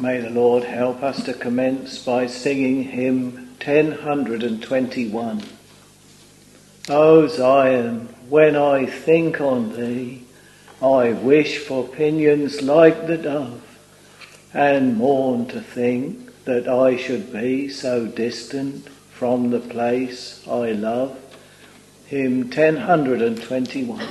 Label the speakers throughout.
Speaker 1: May the Lord help us to commence by singing hymn 1021. O Zion, when I think on thee, I wish for pinions like the dove, and mourn to think that I should be so distant from the place I love. Hymn 1021.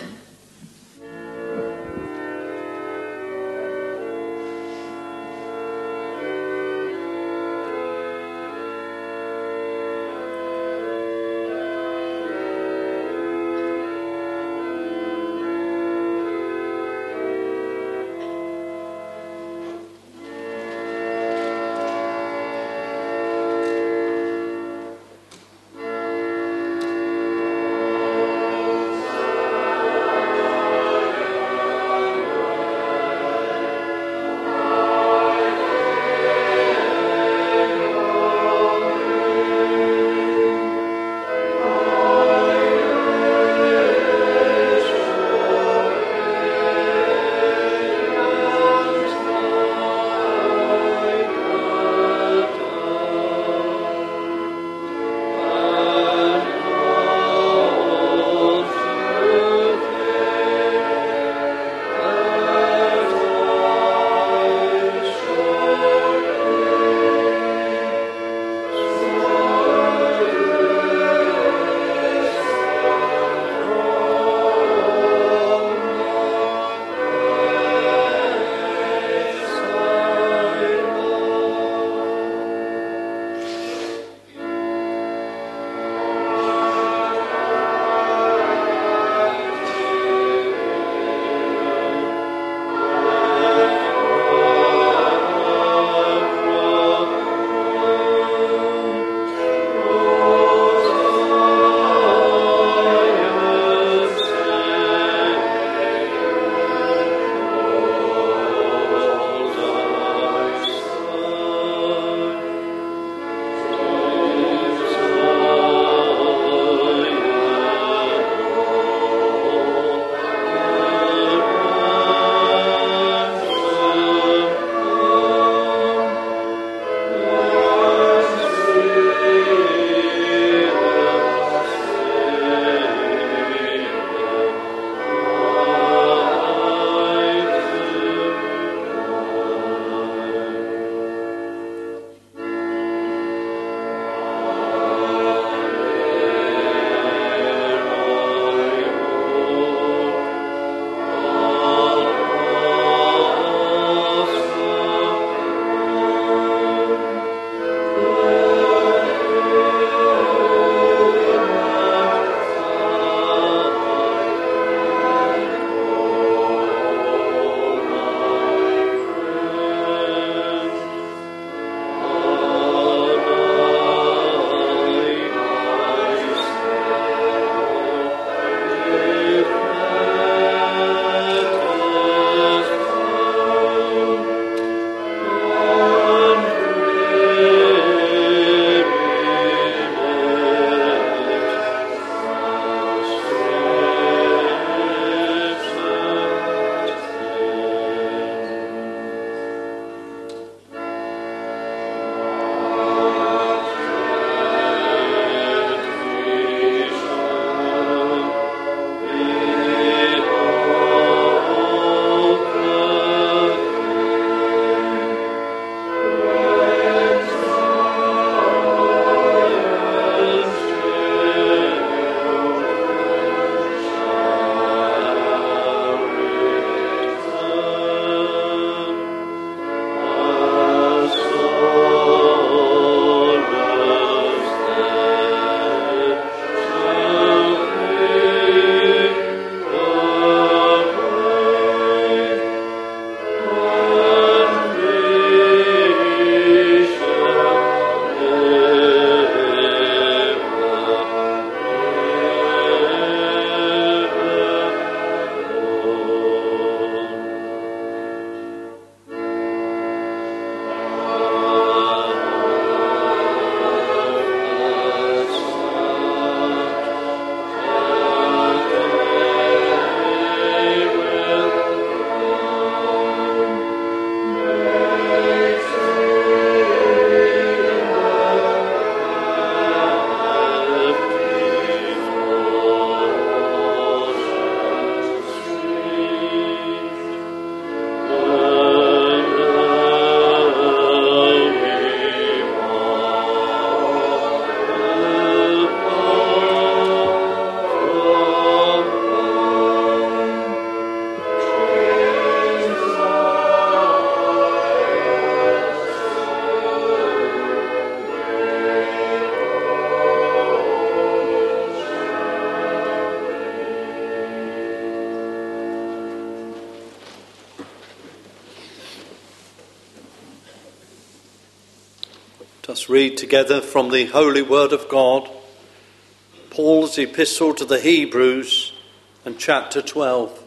Speaker 2: us read together from the Holy Word of God, Paul's Epistle to the Hebrews, and chapter 12.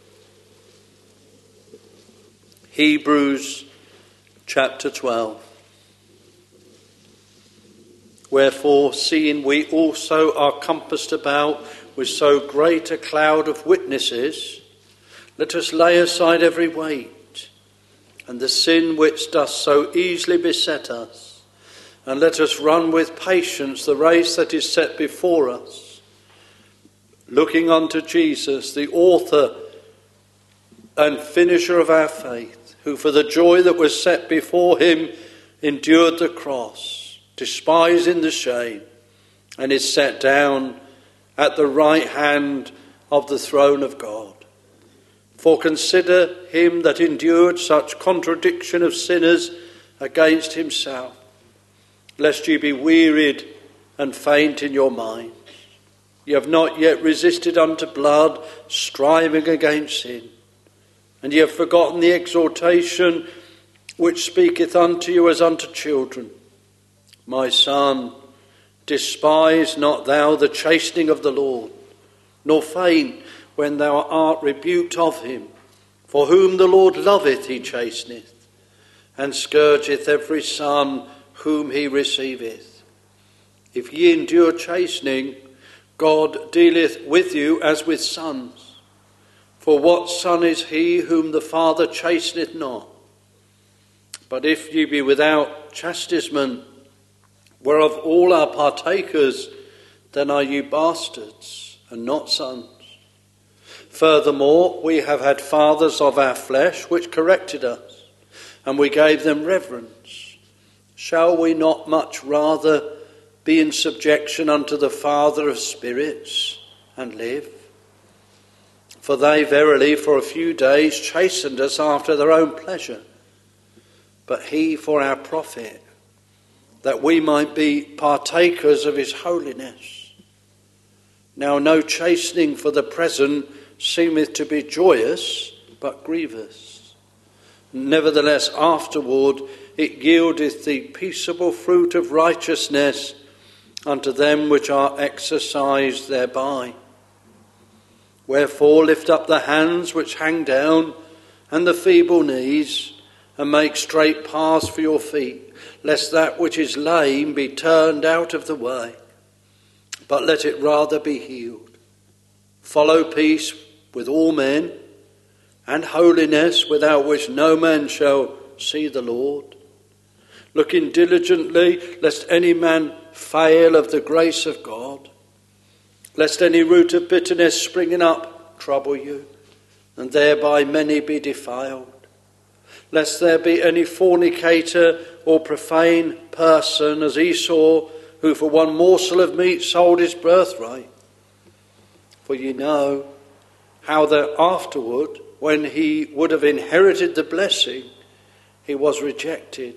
Speaker 2: Hebrews chapter 12. Wherefore, seeing we also are compassed about with so great a cloud of witnesses, let us lay aside every weight, and the sin which doth so easily beset us, and let us run with patience the race that is set before us, looking unto Jesus, the author and finisher of our faith, who for the joy that was set before him endured the cross, despising the shame, and is set down at the right hand of the throne of God. For consider him that endured such contradiction of sinners against himself, lest ye be wearied and faint in your minds. Ye have not yet resisted unto blood, striving against sin. And ye have forgotten the exhortation which speaketh unto you as unto children. My son, despise not thou the chastening of the Lord, nor faint when thou art rebuked of him. For whom the Lord loveth he chasteneth, and scourgeth every son whom he receiveth. If ye endure chastening, God dealeth with you as with sons. For what son is he whom the Father chasteneth not? But if ye be without chastisement, whereof all are partakers, then are ye bastards, and not sons. Furthermore, we have had fathers of our flesh which corrected us, and we gave them reverence. Shall we not much rather be in subjection unto the Father of spirits, and live? For they verily for a few days chastened us after their own pleasure, but he for our profit, that we might be partakers of his holiness. Now no chastening for the present seemeth to be joyous, but grievous. Nevertheless afterward it yieldeth the peaceable fruit of righteousness unto them which are exercised thereby. Wherefore lift up the hands which hang down, and the feeble knees, and make straight paths for your feet, lest that which is lame be turned out of the way, but let it rather be healed. Follow peace with all men, and holiness, without which no man shall see the Lord. Looking diligently, lest any man fail of the grace of God, lest any root of bitterness springing up trouble you, and thereby many be defiled. Lest there be any fornicator or profane person as Esau, who for one morsel of meat sold his birthright. For ye know how that afterward, when he would have inherited the blessing, he was rejected.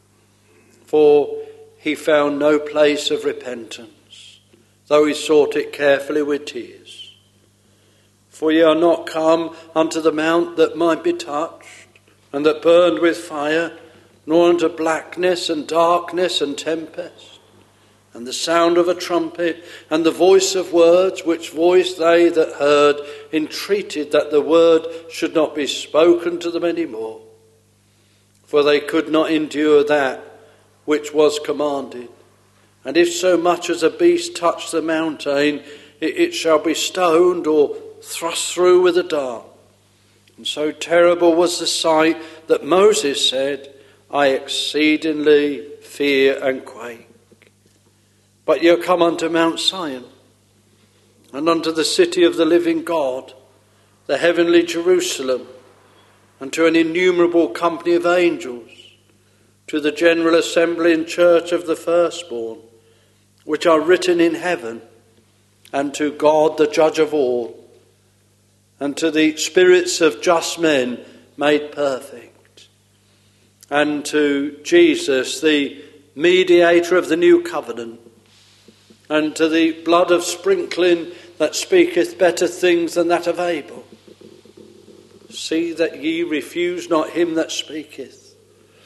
Speaker 2: For he found no place of repentance, though he sought it carefully with tears. For ye are not come unto the mount that might be touched, and that burned with fire, nor unto blackness and darkness and tempest, and the sound of a trumpet, and the voice of words, which voice they that heard entreated that the word should not be spoken to them any more. For they could not endure that which was commanded. And if so much as a beast touch the mountain, it shall be stoned or thrust through with a dart. And so terrible was the sight that Moses said, I exceedingly fear and quake. But ye are come unto Mount Sion, and unto the city of the living God, the heavenly Jerusalem, and to an innumerable company of angels, to the general assembly and church of the firstborn, which are written in heaven, and to God the judge of all, and to the spirits of just men made perfect, and to Jesus, the mediator of the new covenant, and to the blood of sprinkling that speaketh better things than that of Abel. See that ye refuse not him that speaketh.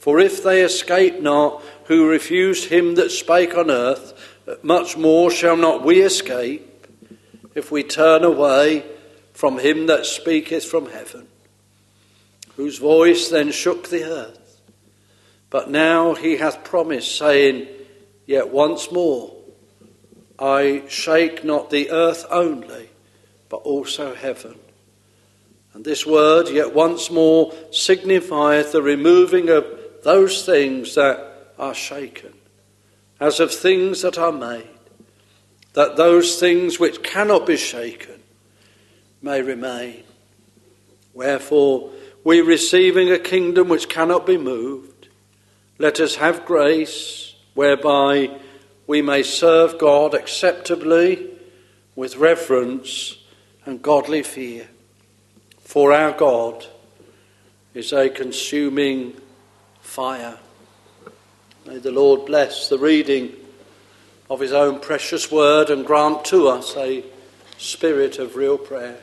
Speaker 2: For if they escape not who refused him that spake on earth, much more shall not we escape, if we turn away from him that speaketh from heaven, whose voice then shook the earth. But now he hath promised, saying, Yet once more I shake not the earth only, but also heaven. And this word, yet once more, signifieth the removing of those things that are shaken, as of things that are made, that those things which cannot be shaken may remain. Wherefore, we receiving a kingdom which cannot be moved, let us have grace whereby we may serve God acceptably with reverence and godly fear. For our God is a consuming fire. May the Lord bless the reading of his own precious word and grant to us a spirit of real prayer.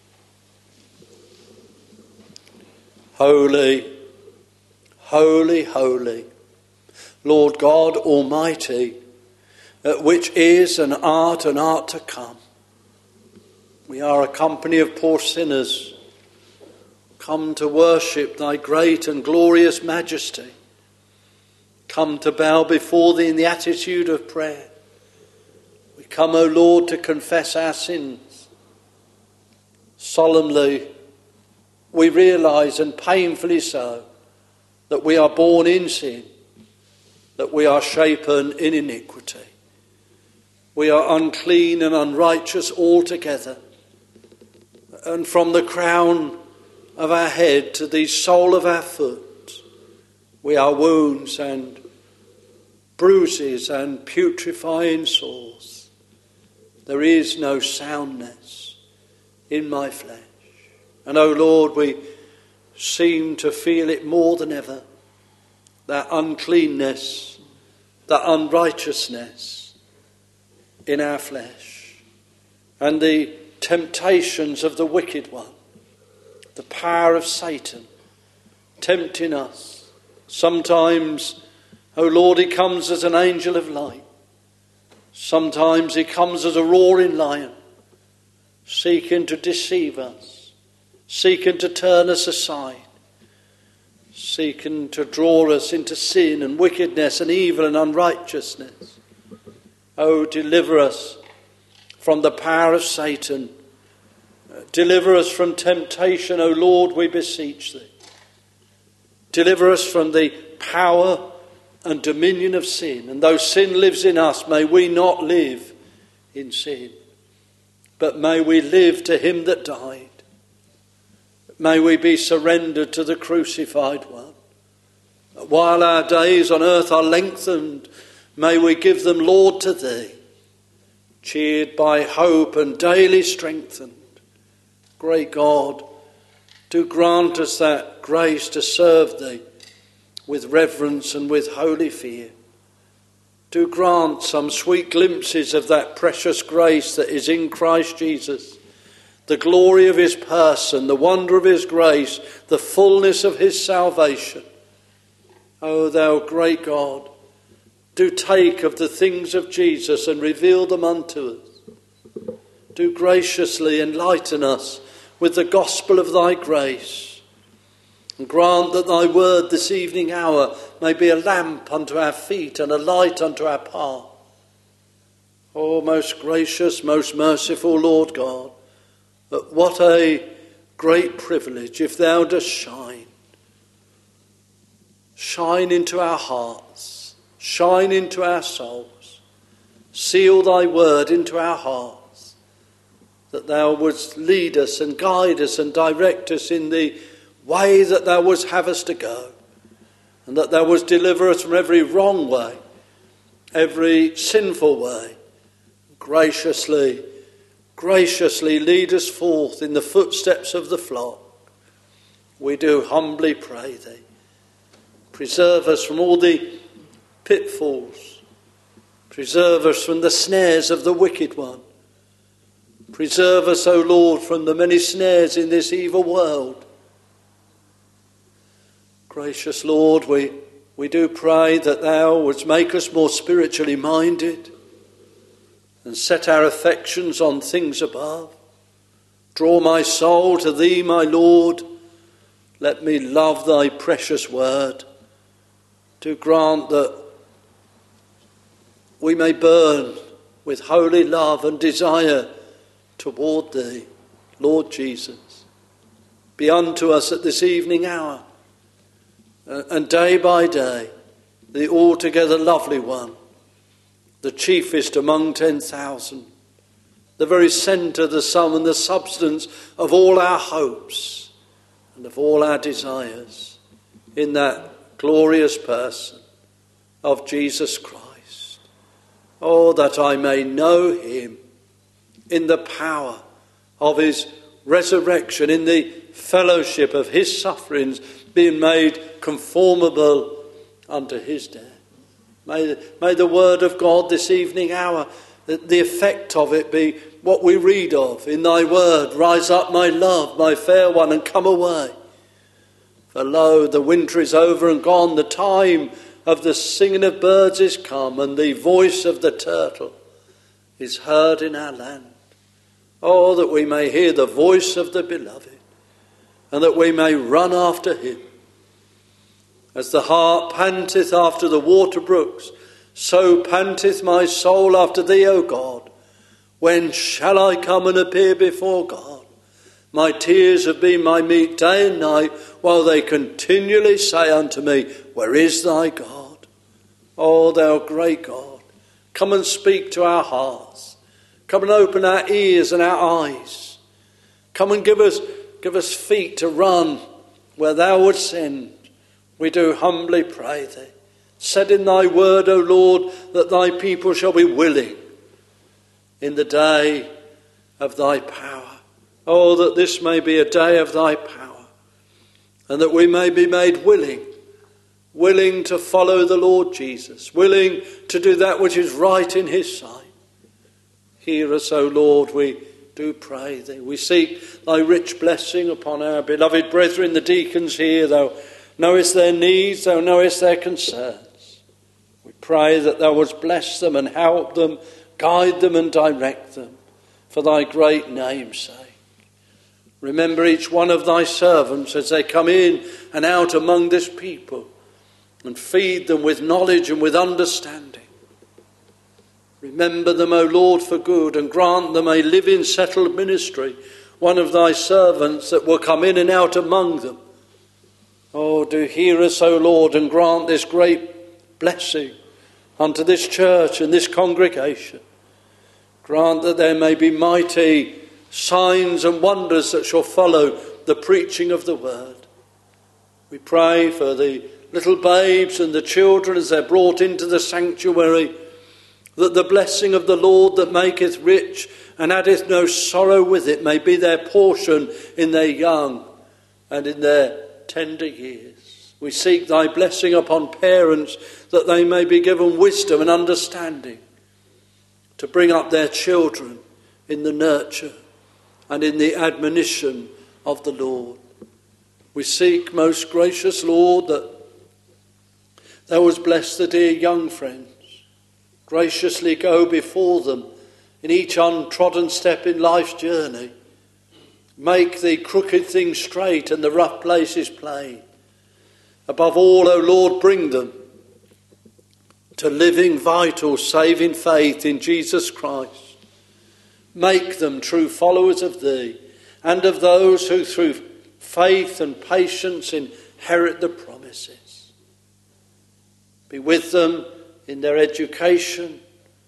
Speaker 2: Holy, holy, holy, Lord God Almighty, which is and art to come. We are a company of poor sinners, come to worship thy great and glorious majesty, come to bow before thee in the attitude of prayer. We come, O Lord, to confess our sins. Solemnly we realise, and painfully so, that we are born in sin, that we are shapen in iniquity. We are unclean and unrighteous altogether. And from the crown of our head to the sole of our foot, we are wounds and bruises and putrefying sores. There is no soundness in my flesh. And, O Lord, we seem to feel it more than ever, that uncleanness, that unrighteousness in our flesh, and the temptations of the wicked one, the power of Satan, tempting us. Sometimes, O Lord, he comes as an angel of light. Sometimes he comes as a roaring lion, seeking to deceive us, seeking to turn us aside, seeking to draw us into sin and wickedness and evil and unrighteousness. Oh, deliver us from the power of Satan. Deliver us from temptation, O Lord, we beseech thee. Deliver us from the power and dominion of sin. And though sin lives in us, may we not live in sin, but may we live to him that died. May we be surrendered to the crucified one. While our days on earth are lengthened, may we give them, Lord, to thee, cheered by hope and daily strengthened. Great God, do grant us that grace to serve thee with reverence and with holy fear. Do grant some sweet glimpses of that precious grace that is in Christ Jesus, the glory of his person, the wonder of his grace, the fullness of his salvation. O thou great God, do take of the things of Jesus and reveal them unto us. Do graciously enlighten us with the gospel of thy grace, and grant that thy word this evening hour may be a lamp unto our feet and a light unto our path. O most gracious, most merciful Lord God, but what a great privilege if thou dost shine into our hearts, shine into our souls, seal thy word into our hearts, that thou wouldst lead us and guide us and direct us in the way that thou wouldst have us to go, and that thou wouldst deliver us from every wrong way, every sinful way. Graciously lead us forth in the footsteps of the flock. We do humbly pray thee. Preserve us from all the pitfalls. Preserve us from the snares of the wicked one. Preserve us, O Lord, from the many snares in this evil world. Gracious Lord, we We do pray that thou wouldst make us more spiritually minded and set our affections on things above. Draw my soul to thee, my Lord. Let me love thy precious word. Do grant that we may burn with holy love and desire toward thee, Lord Jesus. Be unto us at this evening hour, and day by day, the altogether lovely one, the chiefest among 10,000, the very centre, the sum and the substance of all our hopes and of all our desires, in that glorious person of Jesus Christ. Oh, that I may know him in the power of his resurrection, in the fellowship of his sufferings, being made conformable unto his death. May the word of God this evening hour, the effect of it be what we read of in thy word. Rise up, my love, my fair one, and come away. For lo, the winter is over and gone, the time of the singing of birds is come, and the voice of the turtle is heard in our land. Oh, that we may hear the voice of the beloved, and that we may run after him. As the hart panteth after the water brooks, so panteth my soul after thee, O God. When shall I come and appear before God? My tears have been my meat day and night, while they continually say unto me, where is thy God? O thou great God, come and speak to our hearts. Come and open our ears and our eyes. Come and give us feet to run where thou wouldst send. We do humbly pray thee. Said in thy word, O Lord, that thy people shall be willing in the day of thy power. Oh, that this may be a day of thy power, and that we may be made willing to follow the Lord Jesus, willing to do that which is right in his sight. Hear us, O Lord, we do pray thee. We seek thy rich blessing upon our beloved brethren, the deacons here. Thou knowest their needs, thou knowest their concerns. We pray that thou wouldst bless them and help them, guide them and direct them, for thy great name's sake. Remember each one of thy servants as they come in and out among this people, and feed them with knowledge and with understanding. Remember them, O Lord, for good, and grant them a living, settled ministry, one of thy servants that will come in and out among them. Oh, do hear us, O Lord, and grant this great blessing unto this church and this congregation. Grant that there may be mighty signs and wonders that shall follow the preaching of the word. We pray for the little babes and the children as they're brought into the sanctuary, that the blessing of the Lord that maketh rich and addeth no sorrow with it may be their portion in their young and in their tender years. We seek thy blessing upon parents, that they may be given wisdom and understanding to bring up their children in the nurture and in the admonition of the Lord. We seek, most gracious Lord, that thou wouldst bless the dear young friends. Graciously go before them in each untrodden step in life's journey. Make the crooked things straight and the rough places plain. Above all, O Lord, bring them to living, vital, saving faith in Jesus Christ. Make them true followers of thee and of those who through faith and patience inherit the promises. Be with them in their education.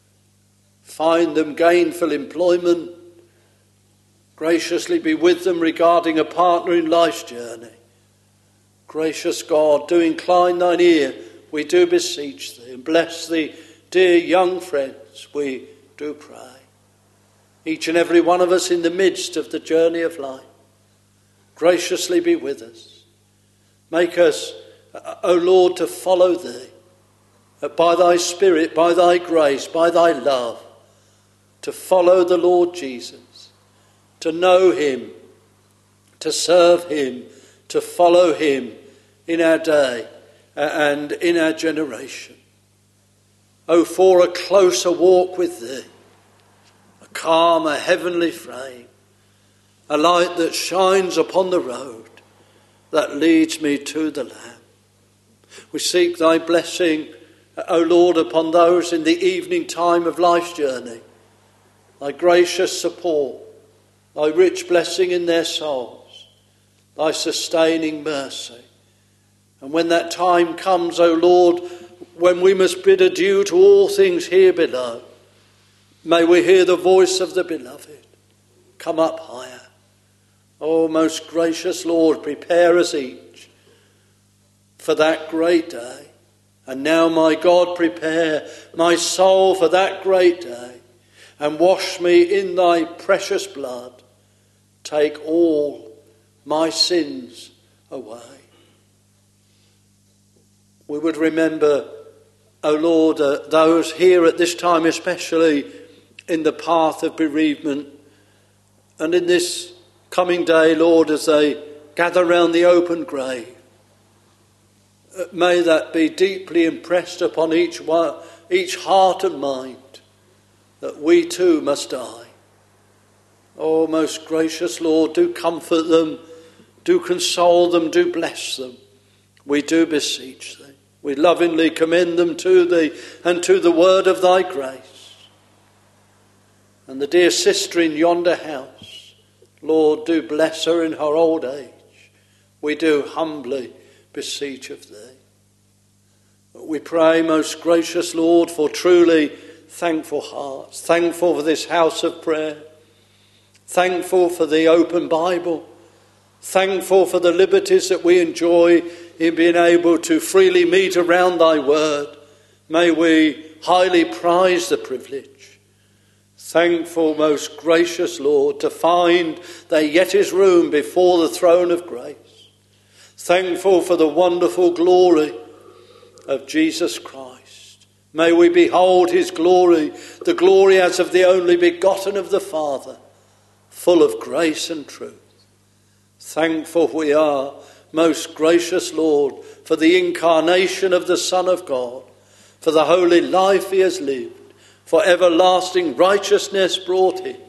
Speaker 2: Find them gainful employment. Graciously be with them regarding a partner in life's journey. Gracious God, do incline thine ear, we do beseech thee, and bless the dear young friends, we do pray. Each and every one of us in the midst of the journey of life. Graciously be with us. Make us, O Lord, to follow thee, by thy Spirit, by thy grace, by thy love, to follow the Lord Jesus, to know him, to serve him, to follow him in our day and in our generation. Oh, for a closer walk with thee, a calm, a heavenly frame, a light that shines upon the road that leads me to the Lamb. We seek thy blessing, O Lord, upon those in the evening time of life's journey, thy gracious support, thy rich blessing in their souls, thy sustaining mercy. And when that time comes, O Lord, when we must bid adieu to all things here below, may we hear the voice of the beloved, come up higher. O most gracious Lord, prepare us each for that great day. And now, my God, prepare my soul for that great day, and wash me in thy precious blood. Take all my sins away. We would remember, O Lord, those here at this time, especially in the path of bereavement, and in this coming day, Lord, as they gather round the open grave. May that be deeply impressed upon each heart and mind, that we too must die. Oh, most gracious Lord, do comfort them, do console them, do bless them. We do beseech thee. We lovingly commend them to thee and to the word of thy grace. And the dear sister in yonder house, Lord, do bless her in her old age. We do humbly beseech of thee. We pray, most gracious Lord, for truly thankful hearts, thankful for this house of prayer, thankful for the open Bible, thankful for the liberties that we enjoy in being able to freely meet around thy word. May we highly prize the privilege. Thankful, most gracious Lord, to find there yet is room before the throne of grace. Thankful for the wonderful glory of Jesus Christ. May we behold his glory, the glory as of the only begotten of the Father, full of grace and truth. Thankful we are, most gracious Lord, for the incarnation of the Son of God, for the holy life he has lived, for everlasting righteousness brought in.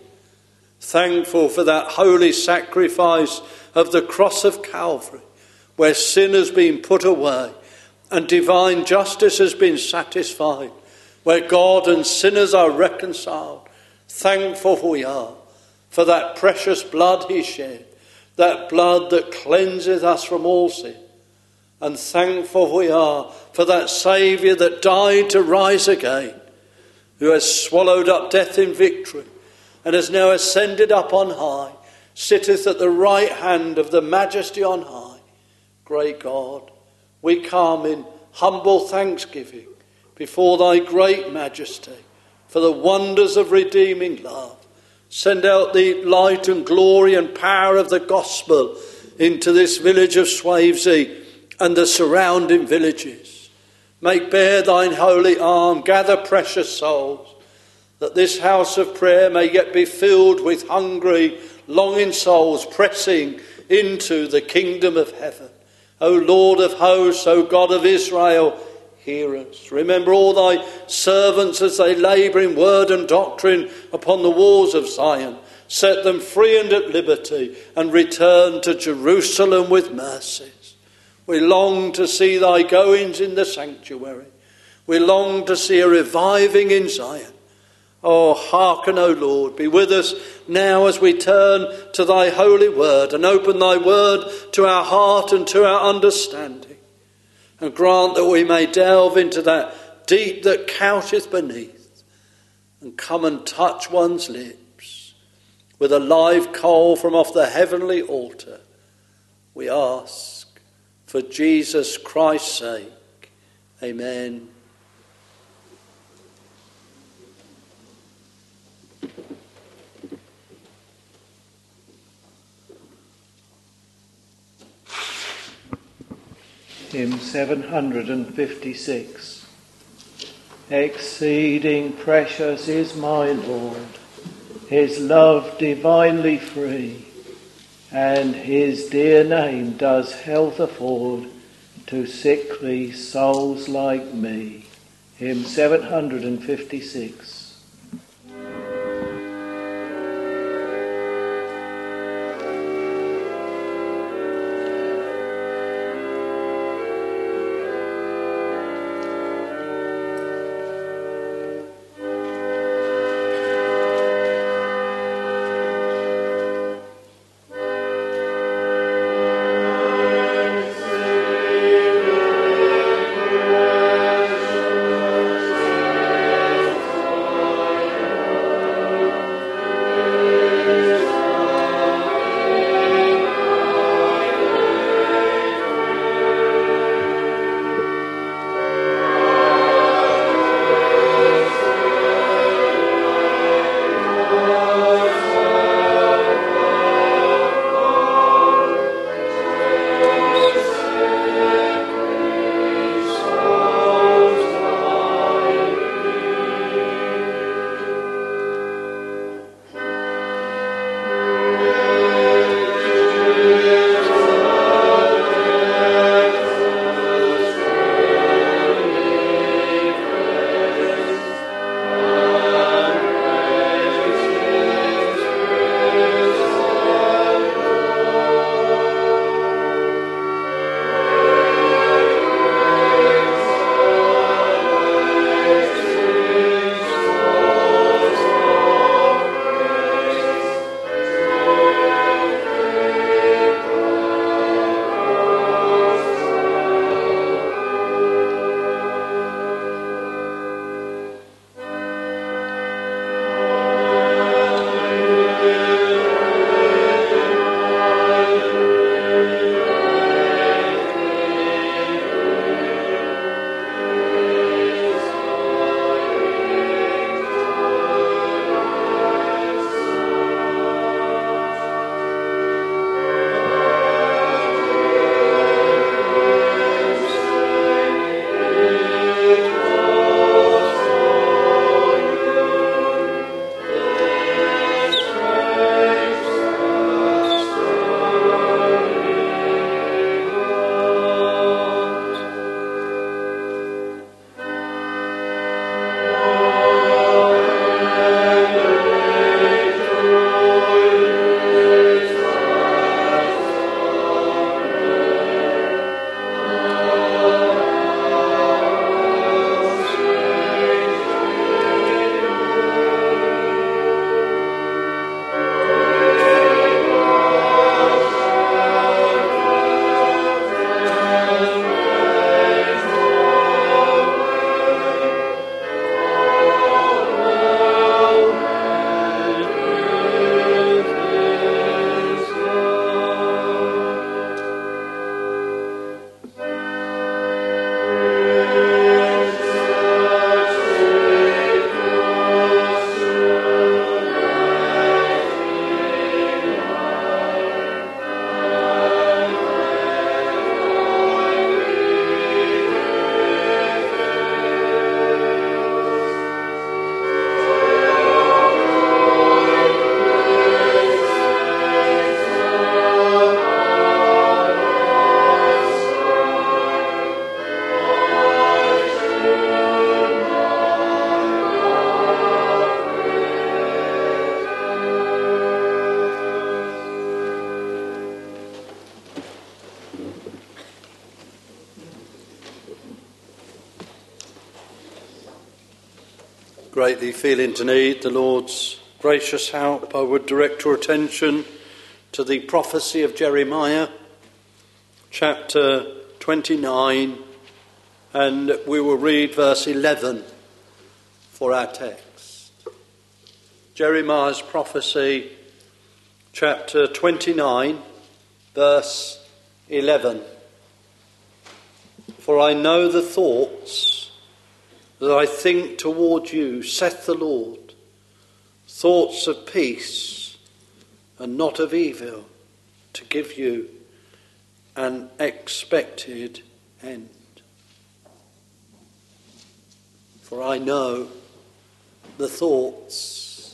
Speaker 2: Thankful for that holy sacrifice of the cross of Calvary, where sin has been put away and divine justice has been satisfied, where God and sinners are reconciled. Thankful we are for that precious blood he shed, that blood that cleanseth us from all sin. And thankful we are for that Saviour that died to rise again, who has swallowed up death in victory and has now ascended up on high, sitteth at the right hand of the Majesty on high. Great God, we come in humble thanksgiving before thy great majesty for the wonders of redeeming love. Send out the light and glory and power of the gospel into this village of Swavesey and the surrounding villages. Make bare thine holy arm, gather precious souls, that this house of prayer may yet be filled with hungry, longing souls pressing into the kingdom of heaven. O Lord of hosts, O God of Israel, hear us. Remember all thy servants as they labour in word and doctrine upon the walls of Zion. Set them free and at liberty, and return to Jerusalem with mercies. We long to see thy goings in the sanctuary. We long to see a reviving in Zion. Oh, hearken, O Lord, be with us now as we turn to thy holy word and open thy word to our heart and to our understanding. And grant that we may delve into that deep that coucheth beneath and come and touch one's lips with a live coal from off the heavenly altar. We ask for Jesus Christ's sake. Amen.
Speaker 1: Hymn 756. Exceeding precious is my Lord, his love divinely free, and his dear name does health afford to sickly souls like me. Hymn 756.
Speaker 2: Greatly feeling to need the Lord's gracious help, I would direct your attention to the prophecy of Jeremiah, chapter 29, and we will read verse 11 for our text. Jeremiah's prophecy, chapter 29, verse 11. For I know the thoughts that I think toward you, saith the Lord, thoughts of peace and not of evil, to give you an expected end. For I know the thoughts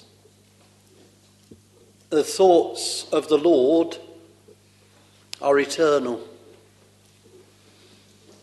Speaker 2: of the Lord are eternal,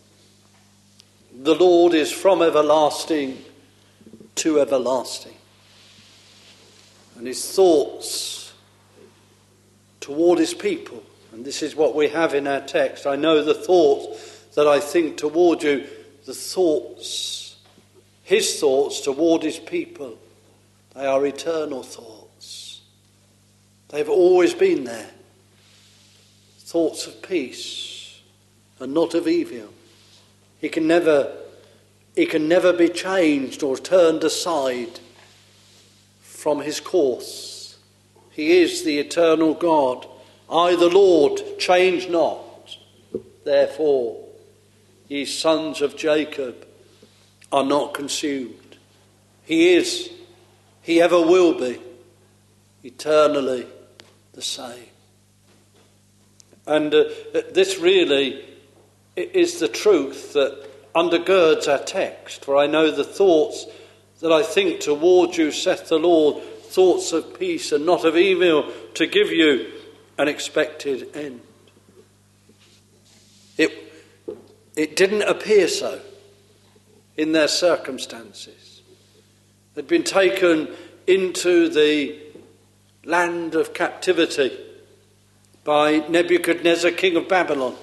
Speaker 2: The Lord is from everlasting to everlasting. And his thoughts toward his people, and this is what we have in our text. I know the thoughts that I think toward you, the thoughts, his thoughts toward his people, they are eternal thoughts. They've always been there. Thoughts of peace and not of evil. He can never be changed or turned aside from his course. He is the eternal God. I, the Lord, change not. Therefore, ye sons of Jacob are not consumed. He is, he ever will be, eternally the same. And this really is the truth that undergirds our text. For I know the thoughts that I think toward you, saith the Lord, thoughts of peace and not of evil, to give you an expected end. It didn't appear so in their circumstances. They'd been taken into the land of captivity by Nebuchadnezzar, king of Babylon.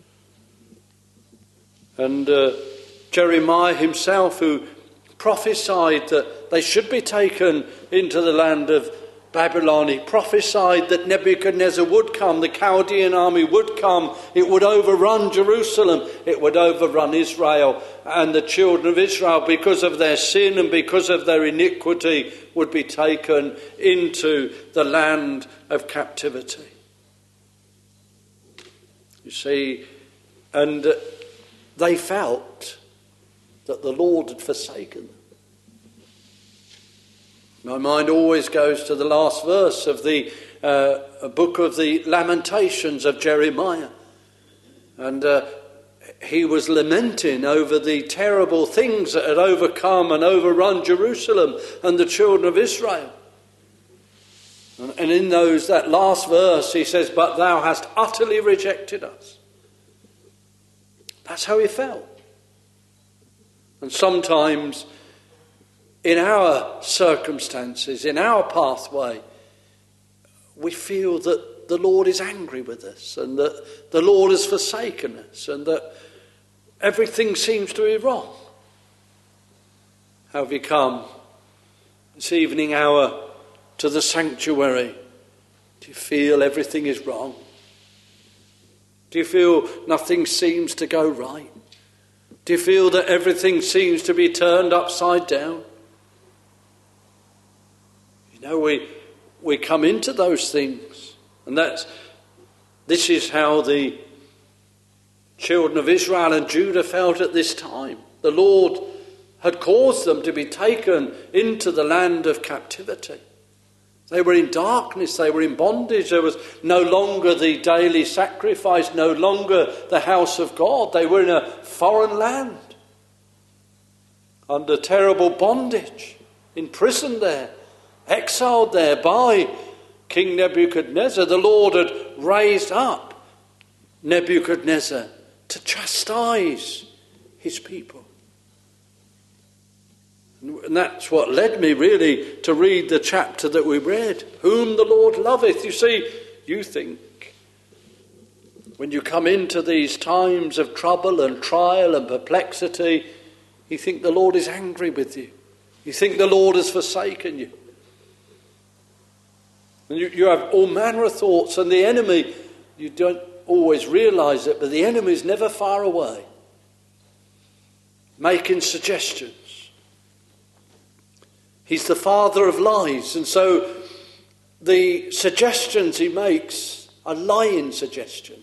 Speaker 2: And Jeremiah himself, who prophesied that they should be taken into the land of Babylon, he prophesied that Nebuchadnezzar would come, the Chaldean army would come, it would overrun Jerusalem, it would overrun Israel, and the children of Israel, because of their sin and because of their iniquity, would be taken into the land of captivity. You see, and they felt that the Lord had forsaken them. My mind always goes to the last verse of the book of the Lamentations of Jeremiah. And he was lamenting over the terrible things that had overcome and overrun Jerusalem and the children of Israel. And in that last verse he says, "But thou hast utterly rejected us." That's how he felt. And sometimes in our circumstances, in our pathway, we feel that the Lord is angry with us and that the Lord has forsaken us and that everything seems to be wrong. Have you come this evening hour to the sanctuary? Do you feel everything is wrong? Do you feel nothing seems to go right? Do you feel that everything seems to be turned upside down? You know, we come into those things, and this is how the children of Israel and Judah felt at this time. The Lord had caused them to be taken into the land of captivity. They were in darkness, they were in bondage, there was no longer the daily sacrifice, no longer the house of God. They were in a foreign land, under terrible bondage, imprisoned there, exiled there by King Nebuchadnezzar. The Lord had raised up Nebuchadnezzar to chastise his people. And that's what led me really to read the chapter that we read. Whom the Lord loveth. You see, you think when you come into these times of trouble and trial and perplexity, you think the Lord is angry with you. You think the Lord has forsaken you. And you have all manner of thoughts, and the enemy, you don't always realise it, but the enemy is never far away, making suggestions. He's the father of lies, and so the suggestions he makes are lying suggestions.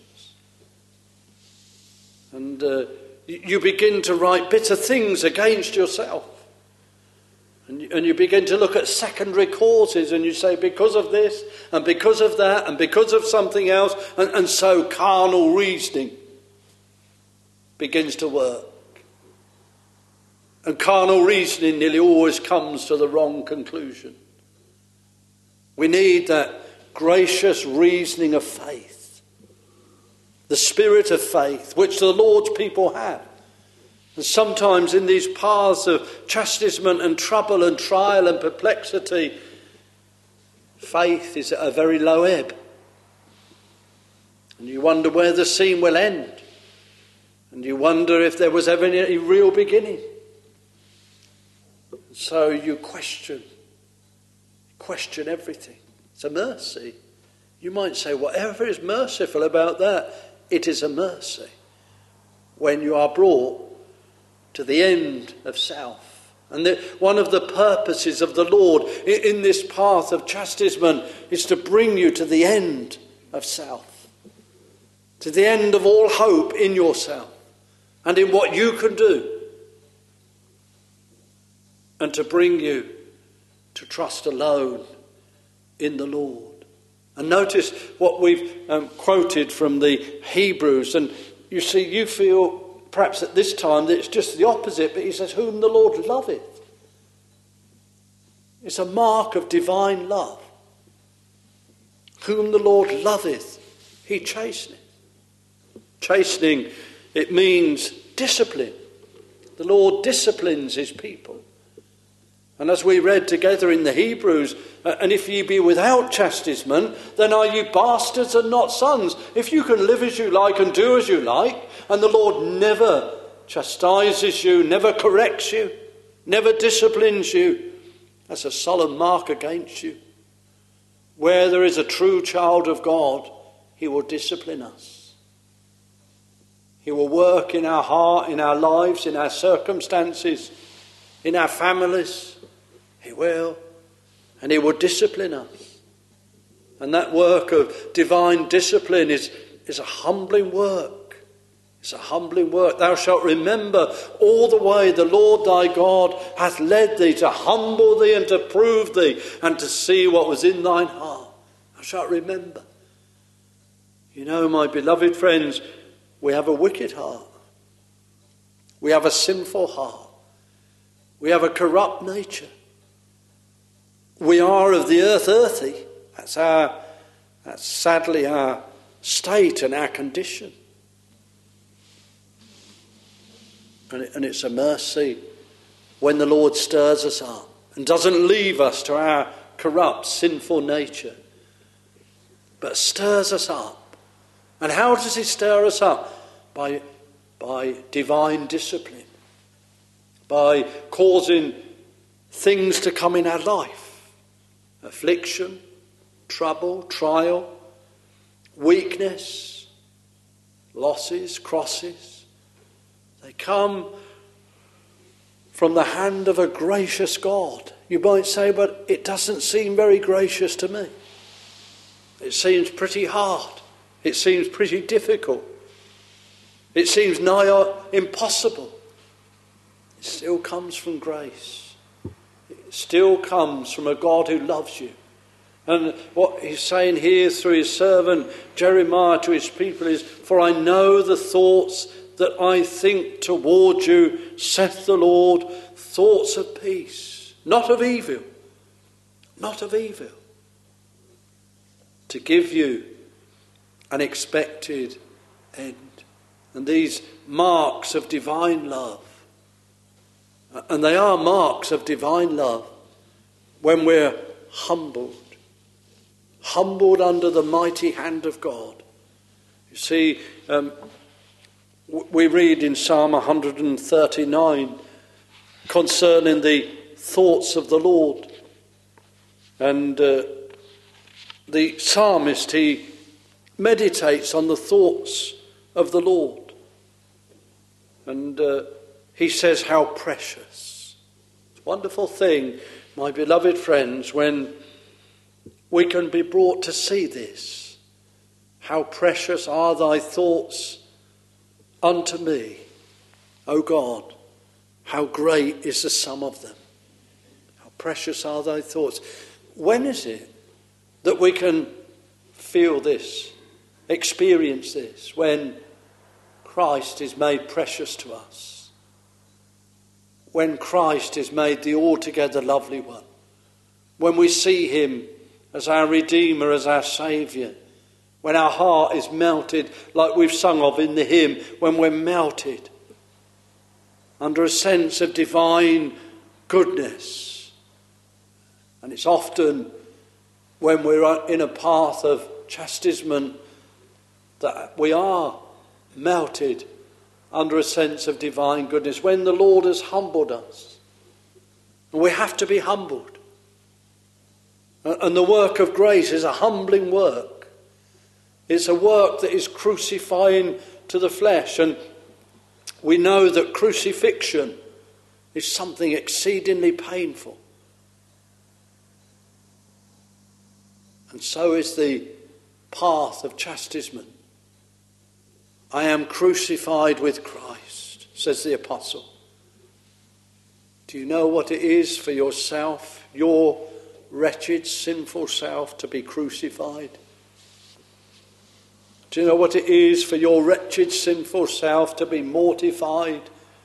Speaker 2: And you begin to write bitter things against yourself. And you begin to look at secondary causes, and you say, because of this, and because of that, and because of something else, and so carnal reasoning begins to work. And carnal reasoning nearly always comes to the wrong conclusion. We need that gracious reasoning of faith, the spirit of faith, which the Lord's people have. And sometimes in these paths of chastisement and trouble and trial and perplexity, faith is at a very low ebb. And you wonder where the scene will end. And you wonder if there was ever any real beginning. So you question everything. It's a mercy. You might say, whatever is merciful about that, it is a mercy. When you are brought to the end of self. And one of the purposes of the Lord in this path of chastisement is to bring you to the end of self. To the end of all hope in yourself and in what you can do. And to bring you to trust alone in the Lord. And notice what we've quoted from the Hebrews. And you see, you feel perhaps at this time that it's just the opposite, but he says, whom the Lord loveth. It's a mark of divine love. Whom the Lord loveth, he chasteneth. Chastening, it means discipline. The Lord disciplines his people. And as we read together in the Hebrews, and if ye be without chastisement, then are ye bastards and not sons. If you can live as you like and do as you like, and the Lord never chastises you, never corrects you, never disciplines you, that's a solemn mark against you. Where there is a true child of God, he will discipline us. He will work in our heart, in our lives, in our circumstances, in our families. He will. And he will discipline us. And that work of divine discipline is a humbling work. It's a humbling work. Thou shalt remember all the way the Lord thy God hath led thee, to humble thee and to prove thee and to see what was in thine heart. Thou shalt remember. You know, my beloved friends, we have a wicked heart. We have a sinful heart. We have a corrupt nature. We are of the earth earthy. That's sadly our state and our condition. And it's a mercy when the Lord stirs us up and doesn't leave us to our corrupt, sinful nature, but stirs us up. And how does he stir us up? By divine discipline. By causing things to come in our life. Affliction, trouble, trial, weakness, losses, crosses. They come from the hand of a gracious God. You might say, but it doesn't seem very gracious to me. It seems pretty hard. It seems pretty difficult. It seems nigh impossible. It still comes from grace. It still comes from a God who loves you. And what he's saying here through his servant Jeremiah to his people is, for I know the thoughts that I think toward you, saith the Lord, thoughts of peace, not of evil, not of evil, to give you an expected end. And these marks of divine love, and they are marks of divine love when we're humbled under the mighty hand of God. You see, we read in Psalm 139 concerning the thoughts of the Lord. And the psalmist, he meditates on the thoughts of the Lord. And he says, how precious. It's a wonderful thing, my beloved friends, when we can be brought to see this. How precious are thy thoughts unto me, O God. How great is the sum of them. How precious are thy thoughts. When is it that we can feel this, experience this? When Christ is made precious to us. When Christ is made the altogether lovely one. When we see him as our Redeemer, as our Saviour. When our heart is melted, like we've sung of in the hymn, when we're melted under a sense of divine goodness. And it's often when we're in a path of chastisement that we are melted under a sense of divine goodness, when the Lord has humbled us. And we have to be humbled. And the work of grace is a humbling work. It's a work that is crucifying to the flesh. And we know that crucifixion is something exceedingly painful. And so is the path of chastisement. I am crucified with Christ, says the apostle. Do you know what it is for yourself, your wretched, sinful self, to be crucified? Do you know what it is for your wretched, sinful self to be mortified,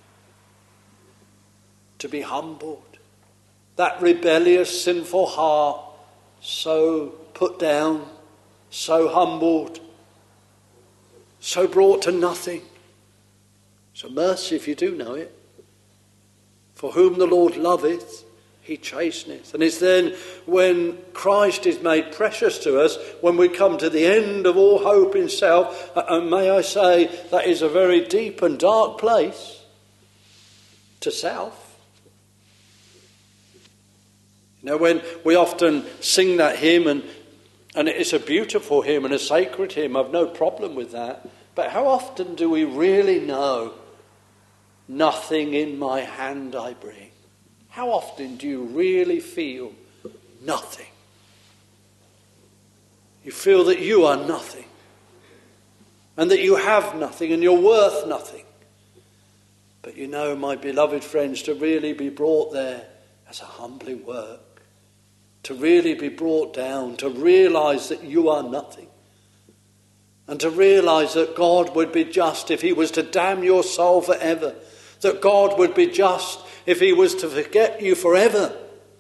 Speaker 2: to be humbled? That rebellious, sinful heart, so put down, so humbled, so brought to nothing. So mercy if you do know it. For whom the Lord loveth, he chasteneth. And it's then when Christ is made precious to us, when we come to the end of all hope in self, and may I say, that is a very deep and dark place to self. You know, when we often sing that hymn, and it's a beautiful hymn and a sacred hymn, I've no problem with that. But how often do we really know, nothing in my hand I bring? How often do you really feel nothing? You feel that you are nothing, and that you have nothing, and you're worth nothing. But you know, my beloved friends, to really be brought there as a humbling work, to really be brought down, to realise that you are nothing, and to realise that God would be just if he was to damn your soul forever, that God would be just if he was to forget you forever.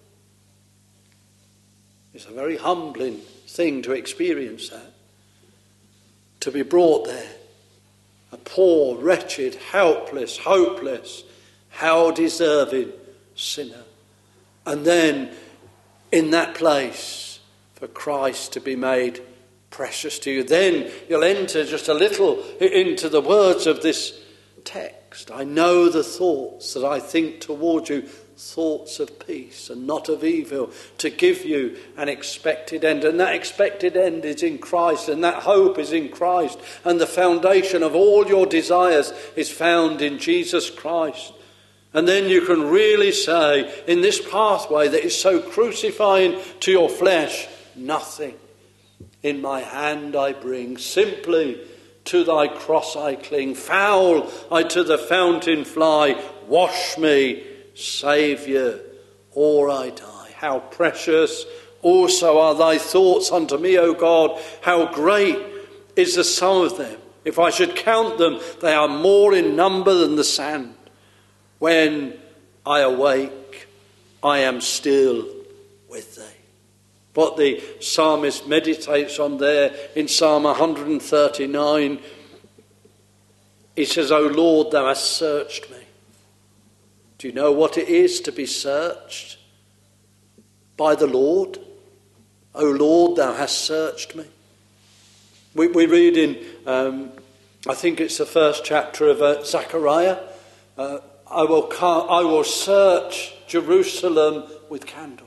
Speaker 2: It's a very humbling thing to experience that, to be brought there, a poor, wretched, helpless, hopeless, how deserving sinner. And then in that place, for Christ to be made precious to you. Then you'll enter just a little into the words of this text. I know the thoughts that I think toward you, thoughts of peace and not of evil, to give you an expected end. And that expected end is in Christ, and that hope is in Christ. And the foundation of all your desires is found in Jesus Christ. And then you can really say, in this pathway that is so crucifying to your flesh, nothing in my hand I bring, simply to thy cross I cling, foul I to the fountain fly, wash me, Saviour, or I die. How precious also are thy thoughts unto me, O God, how great is the sum of them. If I should count them, they are more in number than the sand. When I awake, I am still with thee. What the psalmist meditates on there in Psalm 139, he says, O Lord, thou hast searched me. Do you know what it is to be searched by the Lord? O Lord, thou hast searched me. We read in, I think it's the first chapter of Zechariah, I will search Jerusalem with candles.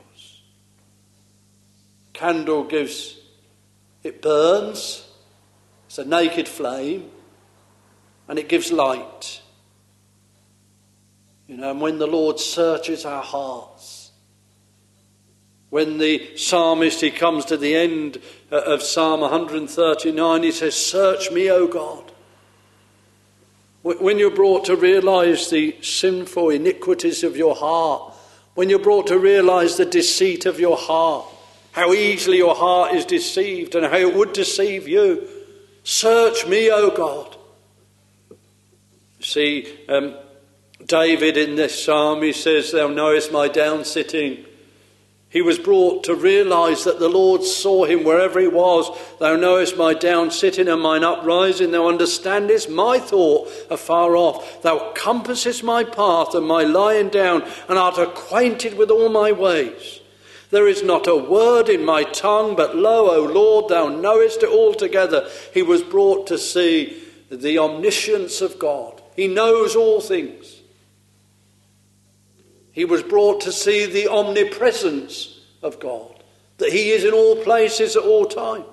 Speaker 2: Candle it burns, it's a naked flame, and it gives light. You know, and when the Lord searches our hearts, when the psalmist, he comes to the end of Psalm 139, he says, search me, O God. When you're brought to realise the sinful iniquities of your heart, when you're brought to realise the deceit of your heart, how easily your heart is deceived and how it would deceive you, search me, O God. See, David in this psalm, he says, thou knowest my down sitting. He was brought to realise that the Lord saw him wherever he was. Thou knowest my down sitting and mine uprising. Thou understandest my thought afar off. Thou compassest my path and my lying down, and art acquainted with all my ways. There is not a word in my tongue, but lo, O Lord, thou knowest it altogether. He was brought to see the omniscience of God. He knows all things. He was brought to see the omnipresence of God, that he is in all places at all times.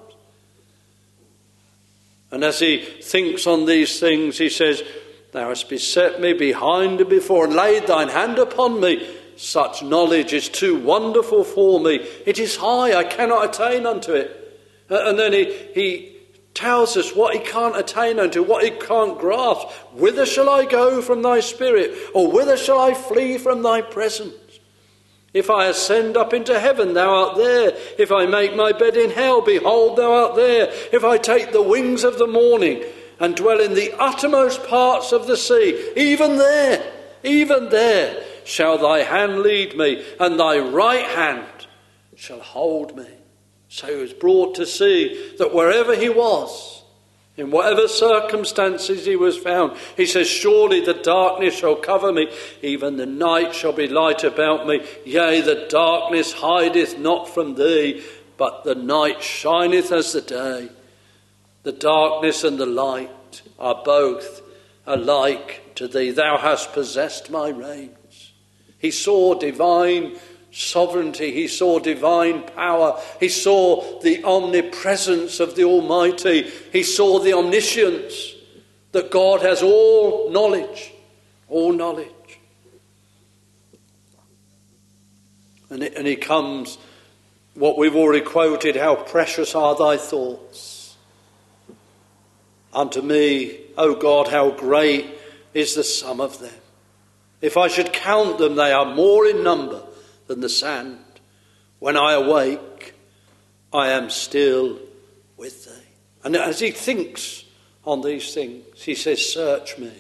Speaker 2: And as he thinks on these things, he says, Thou hast beset me behind and before, and laid thine hand upon me. Such knowledge is too wonderful for me. It is high, I cannot attain unto it. And then he tells us what he can't attain unto, what he can't grasp. Whither shall I go from thy spirit? Or whither shall I flee from thy presence? If I ascend up into heaven, thou art there. If I make my bed in hell, behold, thou art there. If I take the wings of the morning and dwell in the uttermost parts of the sea, even there shall thy hand lead me, and thy right hand shall hold me. So he was brought to see that wherever he was, in whatever circumstances he was found, he says, surely the darkness shall cover me, even the night shall be light about me. Yea, the darkness hideth not from thee, but the night shineth as the day. The darkness and the light are both alike to thee. Thou hast possessed my reins. He saw divine sovereignty, he saw divine power, he saw the omnipresence of the Almighty, he saw the omniscience, that God has all knowledge. And he comes, what we've already quoted, how precious are thy thoughts unto me, O God, how great is the sum of them. If I should count them, they are more in number than the sand. When I awake, I am still with thee. And as he thinks on these things, he says, search me,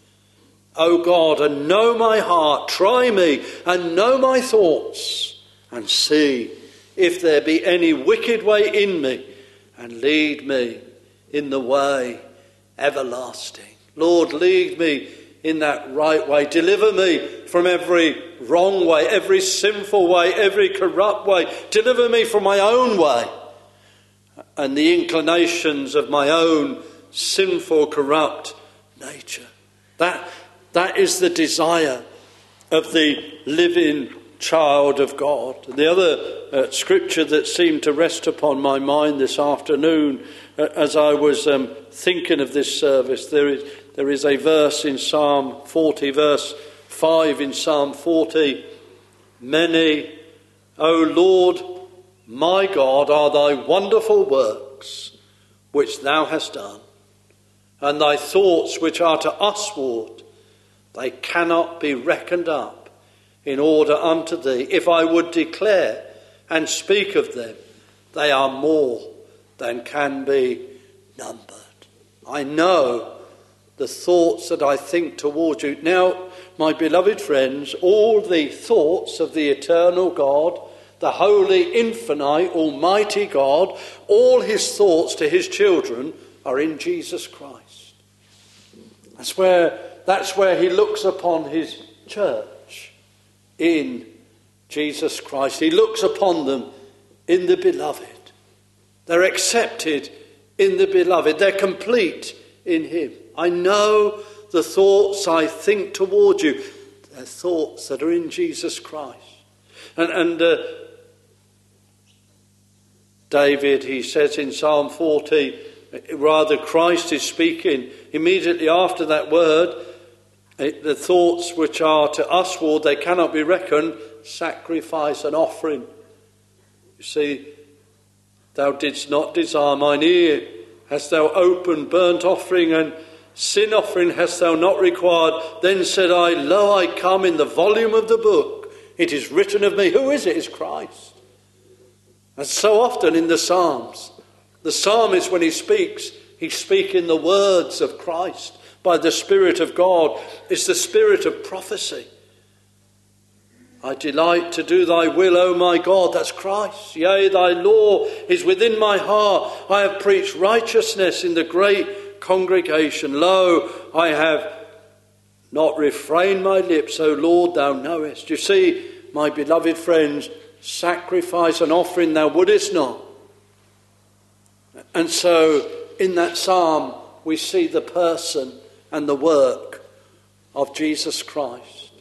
Speaker 2: O God, and know my heart. Try me and know my thoughts, and see if there be any wicked way in me, and lead me in the way everlasting. Lord, lead me in that right way. Deliver me from every wrong way, every sinful way, every corrupt way. Deliver me from my own way and the inclinations of my own sinful, corrupt nature. That is the desire of the living child of God. The other scripture that seemed to rest upon my mind this afternoon as I was thinking of this service, there is a verse in Psalm 40, verse 5 in Psalm 40. Many, O Lord, my God, are thy wonderful works which thou hast done, and thy thoughts which are to usward, they cannot be reckoned up in order unto thee. If I would declare and speak of them, they are more than can be numbered. I know the thoughts that I think towards you. Now, my beloved friends, all the thoughts of the eternal God, the holy, infinite, almighty God, all his thoughts to his children are in Jesus Christ. That's where he looks upon his church, in Jesus Christ. He looks upon them in the beloved. They're accepted in the beloved. They're complete in him. I know the thoughts I think toward you. They're thoughts that are in Jesus Christ. And David, he says in Psalm 40, rather Christ is speaking immediately after that word, the thoughts which are to usward, they cannot be reckoned, sacrifice and offering. You see, thou didst not desire mine ear, hast thou opened burnt offering, and sin offering hast thou not required. Then said I, lo, I come, in the volume of the book it is written of me. Who is it? It's Christ. And so often in the Psalms, the psalmist, when he speaks, he's speaking the words of Christ by the Spirit of God. It's the spirit of prophecy. I delight to do thy will, O my God. That's Christ. Yea, thy law is within my heart. I have preached righteousness in the great congregation. Lo, I have not refrained my lips, O Lord, thou knowest. You see, my beloved friends, sacrifice and offering thou wouldest not. And so in that psalm we see the person and the work of Jesus Christ.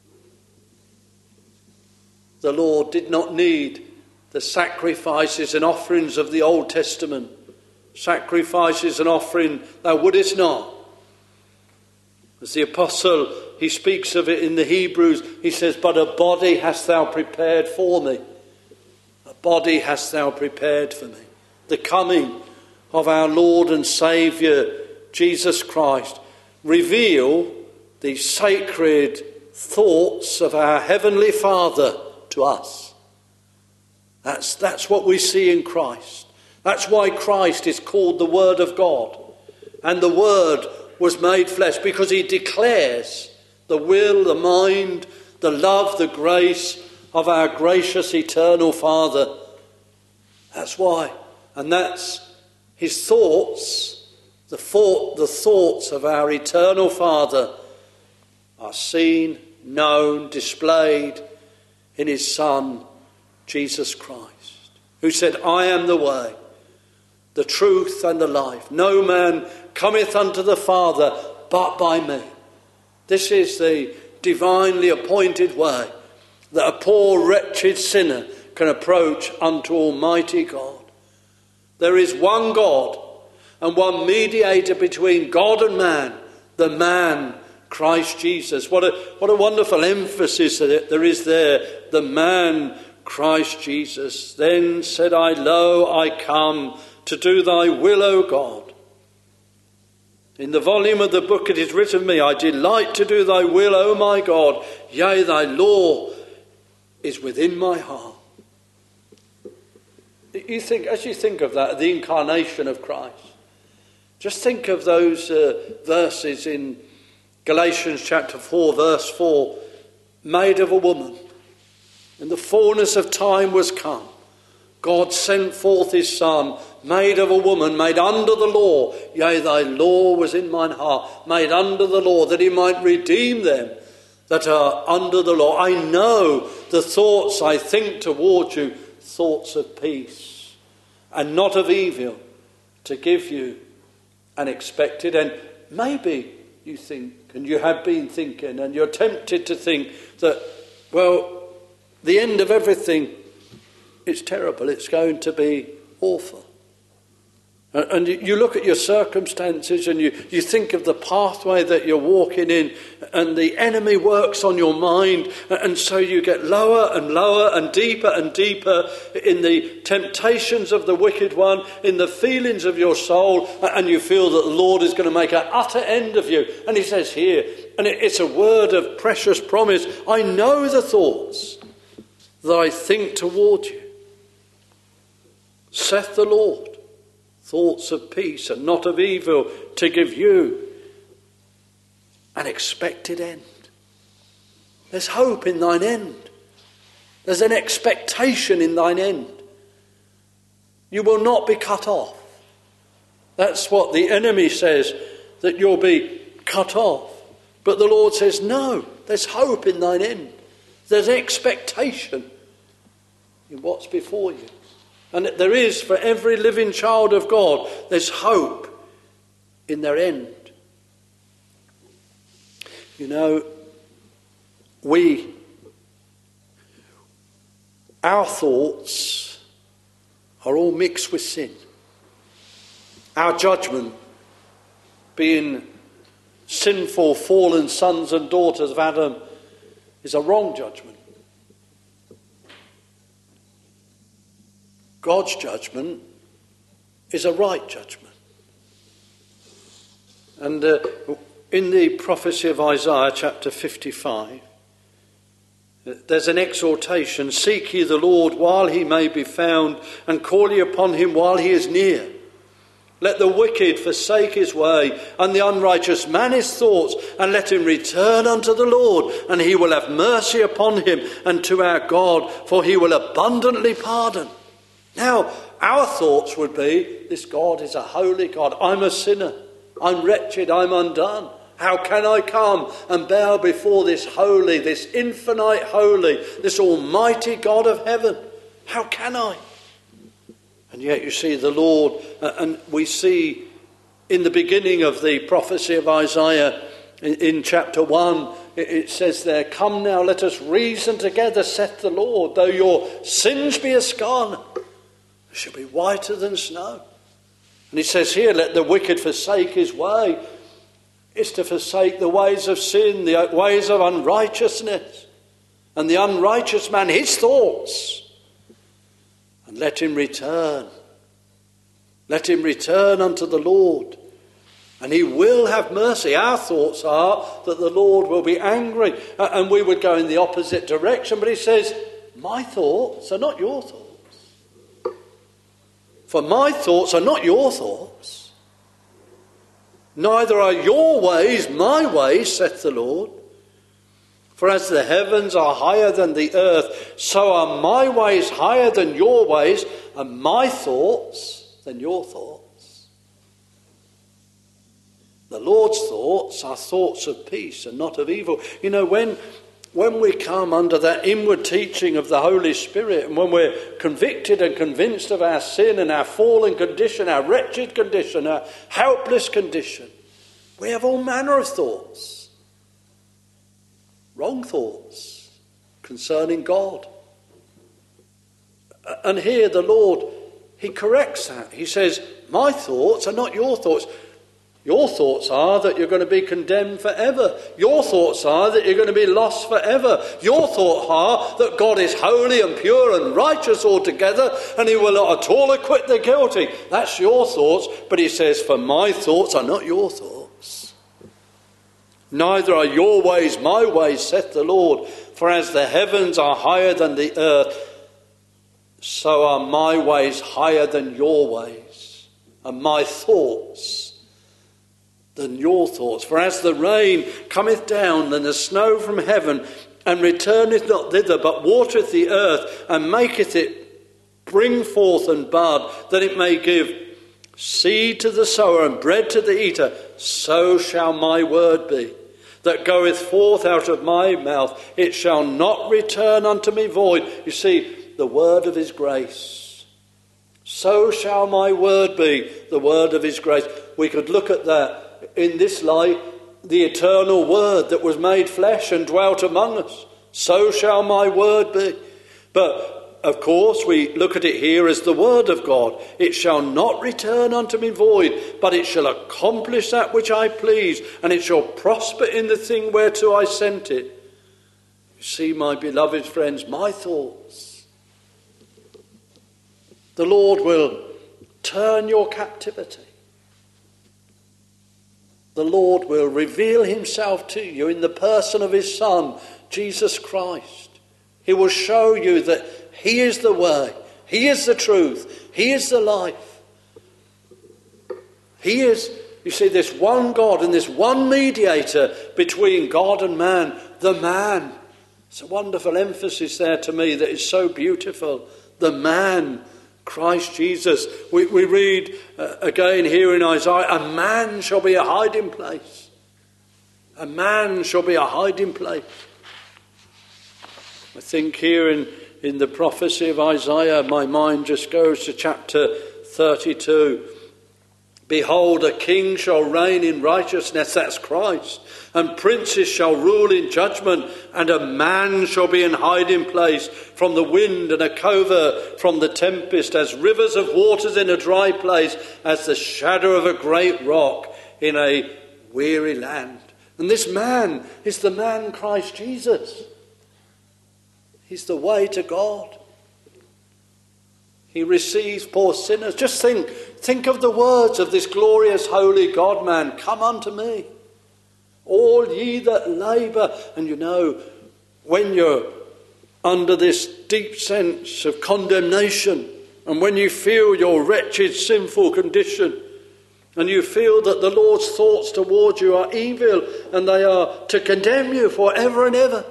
Speaker 2: The Lord did not need the sacrifices and offerings of the Old Testament. Sacrifices and offering thou wouldest not. As the apostle, he speaks of it in the Hebrews, he says, but a body hast thou prepared for me. A body hast thou prepared for me. The coming of our Lord and Saviour, Jesus Christ, reveal the sacred thoughts of our Heavenly Father to us. That's what we see in Christ. That's why Christ is called the Word of God. And the Word was made flesh, because he declares the will, the mind, the love, the grace of our gracious eternal Father. That's why. And that's his thoughts, the thoughts of our eternal Father are seen, known, displayed in his Son, Jesus Christ, who said, I am the way, the truth and the life. No man cometh unto the Father but by me. This is the divinely appointed way that a poor wretched sinner can approach unto Almighty God. There is one God and one mediator between God and man, the man Christ Jesus. What a wonderful emphasis that there is there, the man Christ Jesus. Then said I, Lo, I come to do thy will, O God. In the volume of the book it is written of me, I delight to do thy will, O my God. Yea, thy law is within my heart. You think, as you think of that, the incarnation of Christ, just think of those verses in Galatians chapter 4, verse 4, made of a woman. And the fullness of time was come. God sent forth his Son, made of a woman, made under the law. Yea, thy law was in mine heart, made under the law, that he might redeem them that are under the law. I know the thoughts I think toward you, thoughts of peace and not of evil, to give you an expected end. Maybe you think, and you have been thinking, and you're tempted to think that, well, the end of everything, it's terrible, it's going to be awful. And you look at your circumstances and you think of the pathway that you're walking in, and the enemy works on your mind, and so you get lower and lower and deeper in the temptations of the wicked one, in the feelings of your soul, and you feel that the Lord is going to make an utter end of you. And he says here, and it's a word of precious promise, I know the thoughts that I think toward you, saith the Lord. Thoughts of peace and not of evil, to give you an expected end. There's hope in thine end. There's an expectation in thine end. You will not be cut off. That's what the enemy says, that you'll be cut off. But the Lord says, no, there's hope in thine end. There's expectation in what's before you. And there is, for every living child of God, there's hope in their end. You know, our thoughts are all mixed with sin. Our judgment, being sinful, fallen sons and daughters of Adam, is a wrong judgment. God's judgment is a right judgment. And in the prophecy of Isaiah chapter 55, there's an exhortation, seek ye the Lord while he may be found, and call ye upon him while he is near. Let the wicked forsake his way, and the unrighteous man his thoughts, and let him return unto the Lord, and he will have mercy upon him, and to our God, for he will abundantly pardon. Now, our thoughts would be, this God is a holy God. I'm a sinner. I'm wretched. I'm undone. How can I come and bow before this holy, this infinite holy, this almighty God of heaven? How can I? And yet you see the Lord, and we see in the beginning of the prophecy of Isaiah, in chapter 1, it says there, "Come now, let us reason together, saith the Lord. Though your sins be as scarlet, they shall be whiter than snow." And he says here, let the wicked forsake his way. It's to forsake the ways of sin, the ways of unrighteousness, and the unrighteous man, his thoughts. And let him return. Let him return unto the Lord, and he will have mercy. Our thoughts are that the Lord will be angry, and we would go in the opposite direction. But he says, my thoughts are not your thoughts. For my thoughts are not your thoughts. Neither are your ways my ways, saith the Lord. For as the heavens are higher than the earth, so are my ways higher than your ways, and my thoughts than your thoughts. The Lord's thoughts are thoughts of peace and not of evil. You know, when we come under that inward teaching of the Holy Spirit, and when we're convicted and convinced of our sin and our fallen condition, our wretched condition, our helpless condition, we have all manner of thoughts. Wrong thoughts concerning God. And here the Lord, he corrects that. He says, my thoughts are not your thoughts. Your thoughts are that you're going to be condemned forever. Your thoughts are that you're going to be lost forever. Your thoughts are that God is holy and pure and righteous altogether, and he will not at all acquit the guilty. That's your thoughts. But he says, for my thoughts are not your thoughts. Neither are your ways my ways, saith the Lord. For as the heavens are higher than the earth, so are my ways higher than your ways, and my thoughts than your thoughts. For as the rain cometh down and the snow from heaven, and returneth not thither, but watereth the earth, and maketh it bring forth and bud, that it may give seed to the sower and bread to the eater, so shall my word be that goeth forth out of my mouth. It shall not return unto me void. You see, the word of his grace. So shall my word be, the word of his grace. We could look at that in this light, the eternal word that was made flesh and dwelt among us. So shall my word be. But of course, we look at it here as the word of God. It shall not return unto me void, but it shall accomplish that which I please, and it shall prosper in the thing whereto I sent it. You see, my beloved friends, my thoughts. The Lord will turn your captivity. The Lord will reveal himself to you in the person of his Son, Jesus Christ. He will show you that he is the way, he is the truth, he is the life. He is, you see, this one God and this one mediator between God and man, the man. It's a wonderful emphasis there to me that is so beautiful. The man, Christ Jesus. We read again here in Isaiah, a man shall be a hiding place. A man shall be a hiding place. I think here in the prophecy of Isaiah, my mind just goes to chapter 32. Behold, a king shall reign in righteousness, that's Christ, and princes shall rule in judgment, and a man shall be in hiding place from the wind, and a covert from the tempest, as rivers of waters in a dry place, as the shadow of a great rock in a weary land. And this man is the man Christ Jesus. He's the way to God. He receives poor sinners. Just think of the words of this glorious holy God-man. Come unto me, all ye that labour. And you know, when you're under this deep sense of condemnation, and when you feel your wretched, sinful condition, and you feel that the Lord's thoughts toward you are evil and they are to condemn you forever and ever.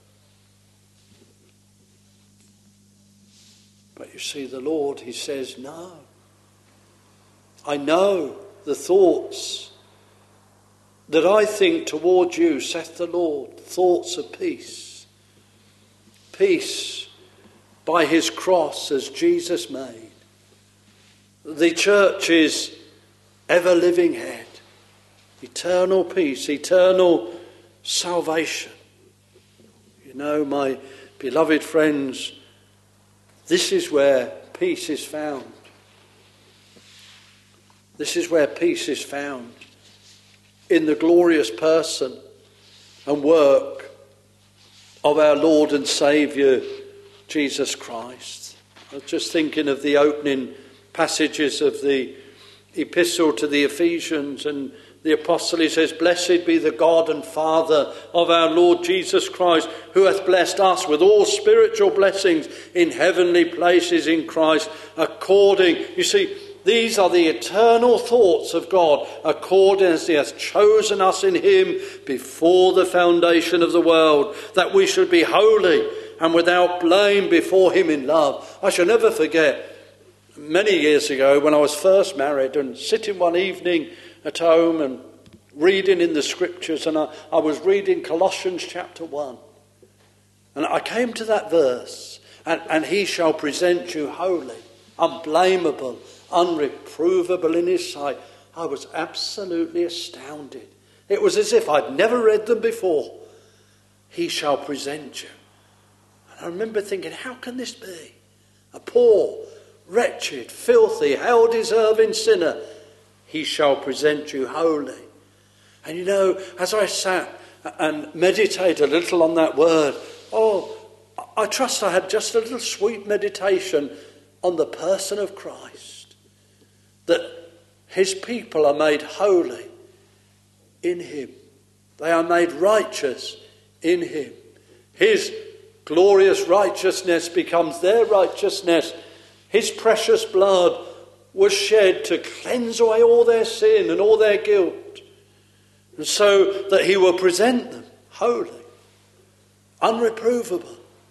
Speaker 2: But you see, the Lord, he says, no. I know the thoughts that I think toward you, saith the Lord, thoughts of peace. Peace by his cross as Jesus made. The church's ever-living head. Eternal peace, eternal salvation. You know, my beloved friends, this is where peace is found. This is where peace is found. In the glorious person and work of our Lord and Saviour, Jesus Christ. I was just thinking of the opening passages of the epistle to the Ephesians, and the apostle, he says, "Blessed be the God and Father of our Lord Jesus Christ, who hath blessed us with all spiritual blessings in heavenly places in Christ, according," you see, these are the eternal thoughts of God, according as he hath chosen us in him before the foundation of the world, that we should be holy and without blame before him in love. I shall never forget, many years ago when I was first married and sitting one evening at home and reading in the scriptures, and I was reading Colossians chapter 1. And I came to that verse, and he shall present you holy, unblameable, unreprovable in his sight. I was absolutely astounded. It was as if I'd never read them before. He shall present you. And I remember thinking, how can this be? A poor, wretched, filthy, hell-deserving sinner, he shall present you holy. And you know, as I sat and meditated a little on that word, I trust I had just a little sweet meditation on the person of Christ. That his people are made holy in him. They are made righteous in him. His glorious righteousness becomes their righteousness. His precious blood was shed to cleanse away all their sin and all their guilt. And so that he will present them holy, unreprovable,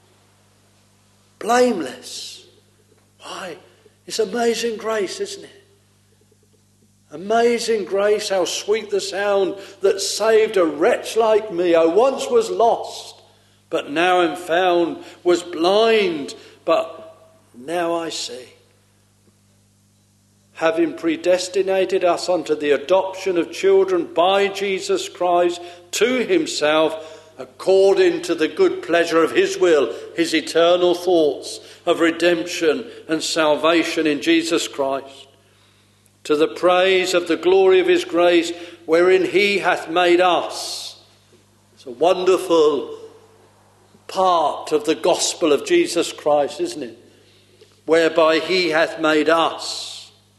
Speaker 2: blameless. Why? It's amazing grace, isn't it? Amazing grace, how sweet the sound that saved a wretch like me. I once was lost, but now am found, was blind, but now I see. Having predestinated us unto the adoption of children by Jesus Christ to himself, according to the good pleasure of his will, his eternal thoughts of redemption and salvation in Jesus Christ, to the praise of the glory of his grace, wherein he hath made us. It's a wonderful part of the gospel of Jesus Christ, isn't it? Whereby he hath made us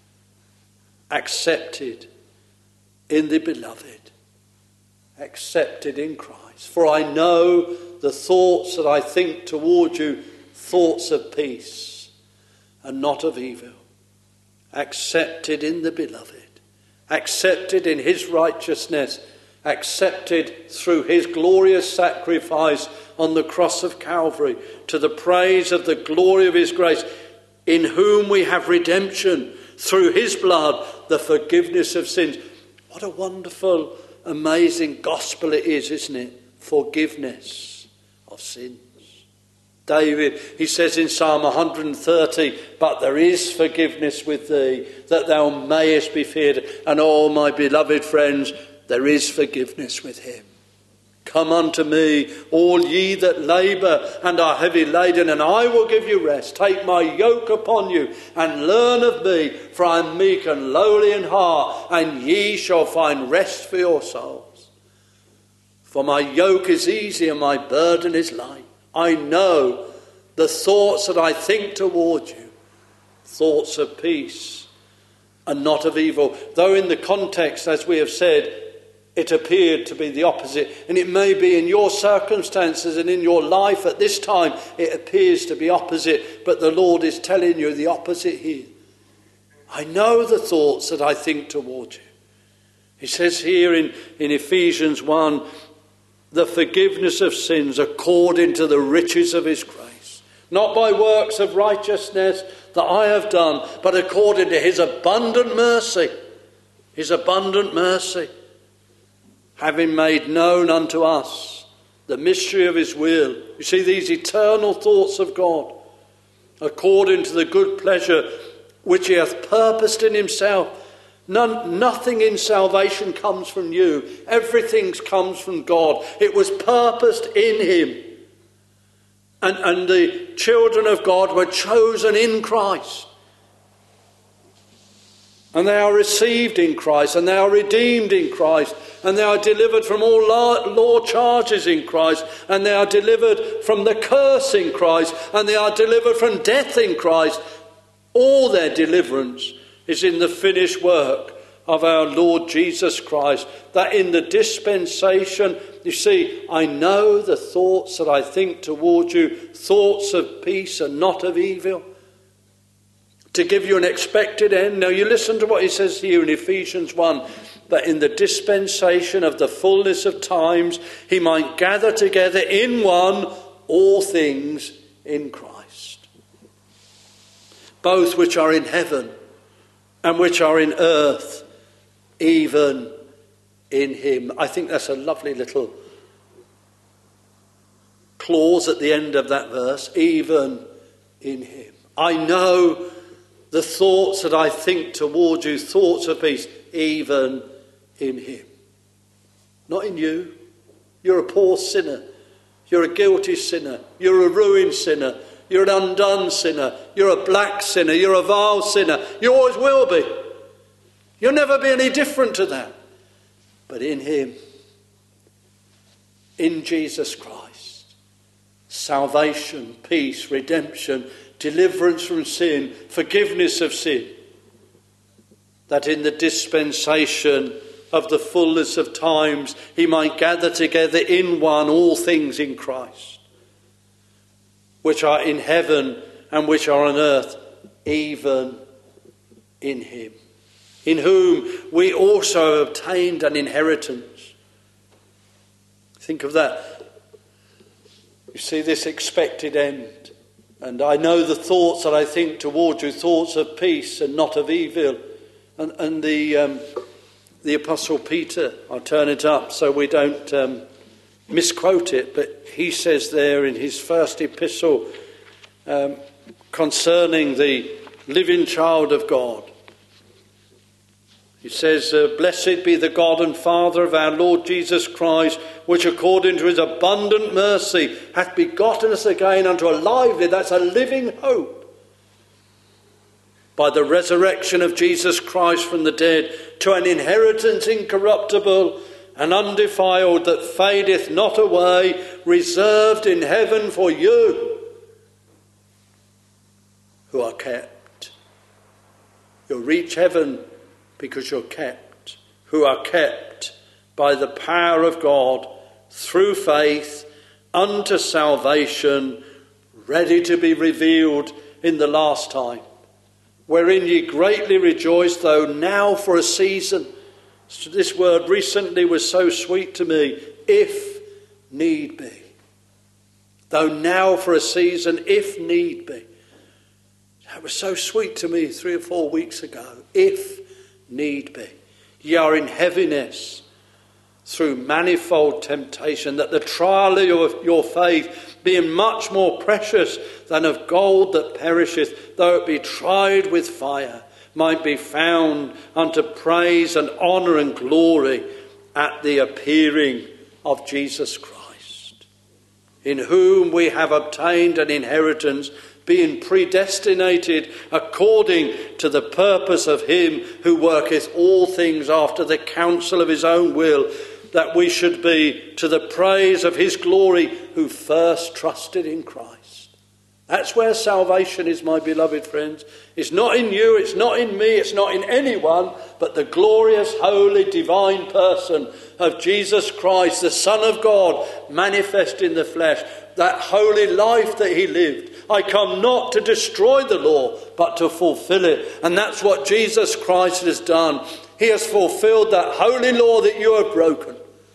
Speaker 2: accepted in the beloved, accepted in Christ. For I know the thoughts that I think toward you, thoughts of peace and not of evil. Accepted in the beloved, accepted in his righteousness, accepted through his glorious sacrifice on the cross of Calvary, to the praise of the glory of his grace, in whom we have redemption through his blood, the forgiveness of sins. What a wonderful, amazing gospel it is, isn't it? Forgiveness of sins. David, he says in Psalm 130, but there is forgiveness with thee, that thou mayest be feared. And oh, my beloved friends, there is forgiveness with him. Come unto me, all ye that labour and are heavy laden, and I will give you rest. Take my yoke upon you, and learn of me, for I am meek and lowly in heart, and ye shall find rest for your souls. For my yoke is easy, and my burden is light. I know the thoughts that I think toward you, thoughts of peace and not of evil. Though in the context, as we have said, it appeared to be the opposite. And it may be in your circumstances and in your life at this time, it appears to be opposite. But the Lord is telling you the opposite here. I know the thoughts that I think toward you. He says here in Ephesians 1, the forgiveness of sins according to the riches of his grace. Not by works of righteousness that I have done, but according to his abundant mercy. His abundant mercy. Having made known unto us the mystery of his will. You see, these eternal thoughts of God, according to the good pleasure which he hath purposed in himself. Nothing in salvation comes from you. Everything comes from God. It was purposed in him. And the children of God were chosen in Christ. And they are received in Christ. And they are redeemed in Christ. And they are delivered from all law charges in Christ. And they are delivered from the curse in Christ. And they are delivered from death in Christ. All their deliverance is in the finished work of our Lord Jesus Christ. That in the dispensation, you see, I know the thoughts that I think toward you, thoughts of peace and not of evil, to give you an expected end. Now you listen to what he says here in Ephesians 1, that in the dispensation of the fullness of times, he might gather together in one all things in Christ, both which are in heaven and which are in earth, even in him. I think that's a lovely little clause at the end of that verse, even in him. I know the thoughts that I think toward you, thoughts of peace, even in him. Not in you. You're a poor sinner. You're a guilty sinner. You're a ruined sinner. You're an undone sinner. You're a black sinner. You're a vile sinner. You always will be. You'll never be any different to that. But in him, in Jesus Christ, salvation, peace, redemption, deliverance from sin, forgiveness of sin, that in the dispensation of the fullness of times he might gather together in one all things in Christ, which are in heaven and which are on earth, even in him, in whom we also obtained an inheritance. Think of that. You see this expected end. And I know the thoughts that I think toward you, thoughts of peace and not of evil. And the Apostle Peter, I'll turn it up so we don't misquote it, but he says there in his first epistle concerning the living child of God, he says, blessed be the God and Father of our Lord Jesus Christ, which according to his abundant mercy hath begotten us again unto a lively, that's a living hope, by the resurrection of Jesus Christ from the dead, to an inheritance incorruptible and undefiled, that fadeth not away, reserved in heaven for you, who are kept. You'll reach heaven because you're kept, who are kept by the power of God through faith unto salvation, ready to be revealed in the last time, wherein ye greatly rejoice, though now for a season. So this word recently was so sweet to me, if need be. Though now for a season, if need be. That was so sweet to me 3 or 4 weeks ago. If need be. Ye are in heaviness through manifold temptation, that the trial of your faith, being much more precious than of gold that perisheth, though it be tried with fire, might be found unto praise and honour and glory at the appearing of Jesus Christ, in whom we have obtained an inheritance, being predestinated according to the purpose of him who worketh all things after the counsel of his own will, that we should be to the praise of his glory, who first trusted in Christ. That's where salvation is, my beloved friends. It's not in you, it's not in me, it's not in anyone, but the glorious, holy, divine person of Jesus Christ, the Son of God, manifest in the flesh, that holy life that he lived. I come not to destroy the law, but to fulfill it. And that's what Jesus Christ has done. He has fulfilled that holy law that you have broken.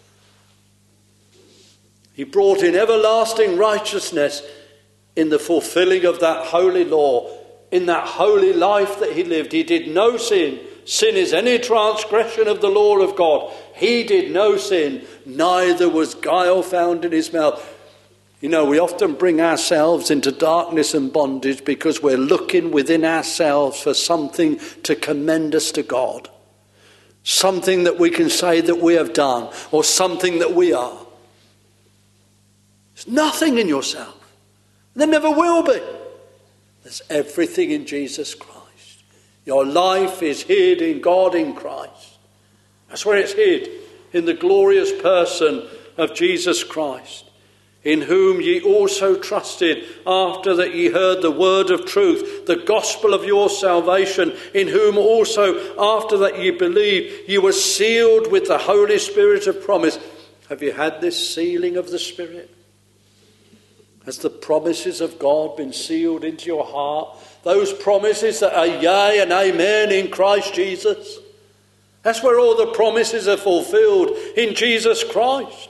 Speaker 2: He brought in everlasting righteousness in the fulfilling of that holy law, in that holy life that he lived. He did no sin. Sin is any transgression of the law of God. He did no sin, neither was guile found in his mouth. You know, we often bring ourselves into darkness and bondage because we're looking within ourselves for something to commend us to God. Something that we can say that we have done, or something that we are. There's nothing in yourself. There never will be. There's everything in Jesus Christ. Your life is hid in God in Christ. That's where it's hid, in the glorious person of Jesus Christ, in whom ye also trusted after that ye heard the word of truth, the gospel of your salvation, in whom also after that ye believed, ye were sealed with the Holy Spirit of promise. Have you had this sealing of the Spirit? Has the promises of God been sealed into your heart? Those promises that are yea and amen in Christ Jesus. That's where all the promises are fulfilled, in Jesus Christ.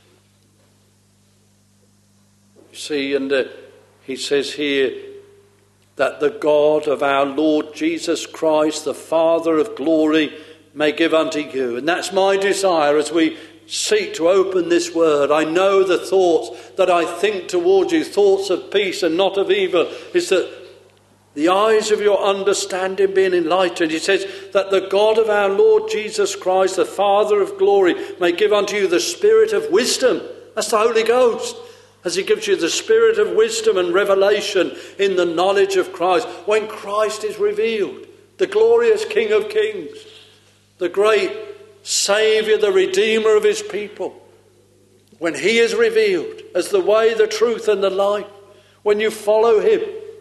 Speaker 2: You see, and he says here that the God of our Lord Jesus Christ, the Father of glory, may give unto you. And that's my desire as we seek to open this word. I know the thoughts that I think towards you, thoughts of peace and not of evil, is that the eyes of your understanding being enlightened. He says that the God of our Lord Jesus Christ, the Father of glory, may give unto you the spirit of wisdom. That's the Holy Ghost. As he gives you the spirit of wisdom and revelation in the knowledge of Christ. When Christ is revealed, the glorious King of Kings, the great Saviour, the Redeemer of his people. When he is revealed as the way, the truth and the life. When you follow him,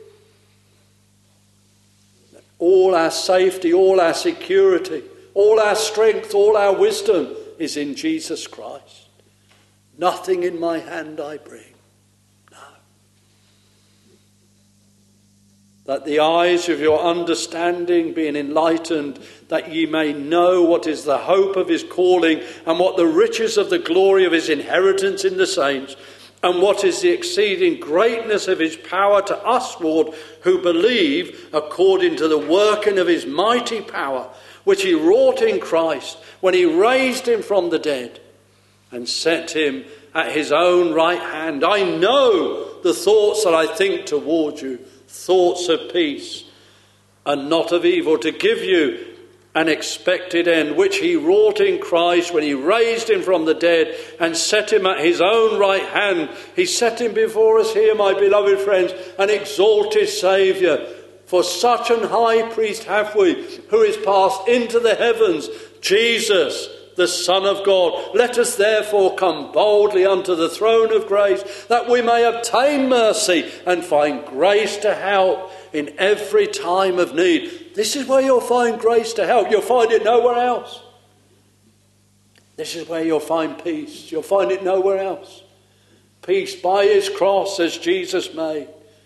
Speaker 2: all our safety, all our security, all our strength, all our wisdom is in Jesus Christ. Nothing in my hand I bring. No. That the eyes of your understanding being enlightened, that ye may know what is the hope of his calling, and what the riches of the glory of his inheritance in the saints, and what is the exceeding greatness of his power to usward who believe, according to the working of his mighty power, which he wrought in Christ, when he raised him from the dead, and set him at his own right hand. I know the thoughts that I think toward you, thoughts of peace and not of evil, to give you an expected end, which he wrought in Christ when he raised him from the dead and set him at his own right hand. He set him before us here, my beloved friends, an exalted Saviour. For such an high priest have we, who is passed into the heavens, Jesus, the Son of God. Let us therefore come boldly unto the throne of grace, that we may obtain mercy and find grace to help in every time of need. This is where you'll find grace to help. You'll find it nowhere else. This is where you'll find peace. You'll find it nowhere else. Peace by his cross, as Jesus made.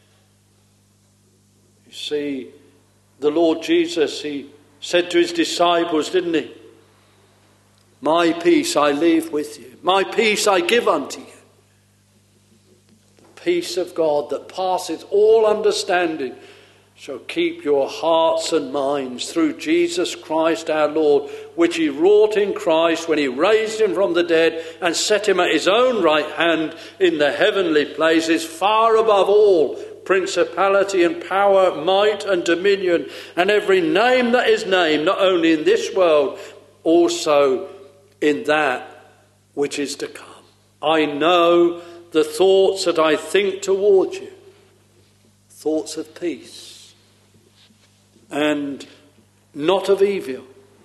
Speaker 2: You see, the Lord Jesus, he said to his disciples, didn't he? My peace I leave with you. My peace I give unto you. The peace of God that passeth all understanding shall keep your hearts and minds through Jesus Christ our Lord, which he wrought in Christ when he raised him from the dead and set him at his own right hand in the heavenly places, far above all principality and power, might and dominion, and every name that is named, not only in this world, also in that which is to come. I know the thoughts that I think towards you, thoughts of peace and not of evil,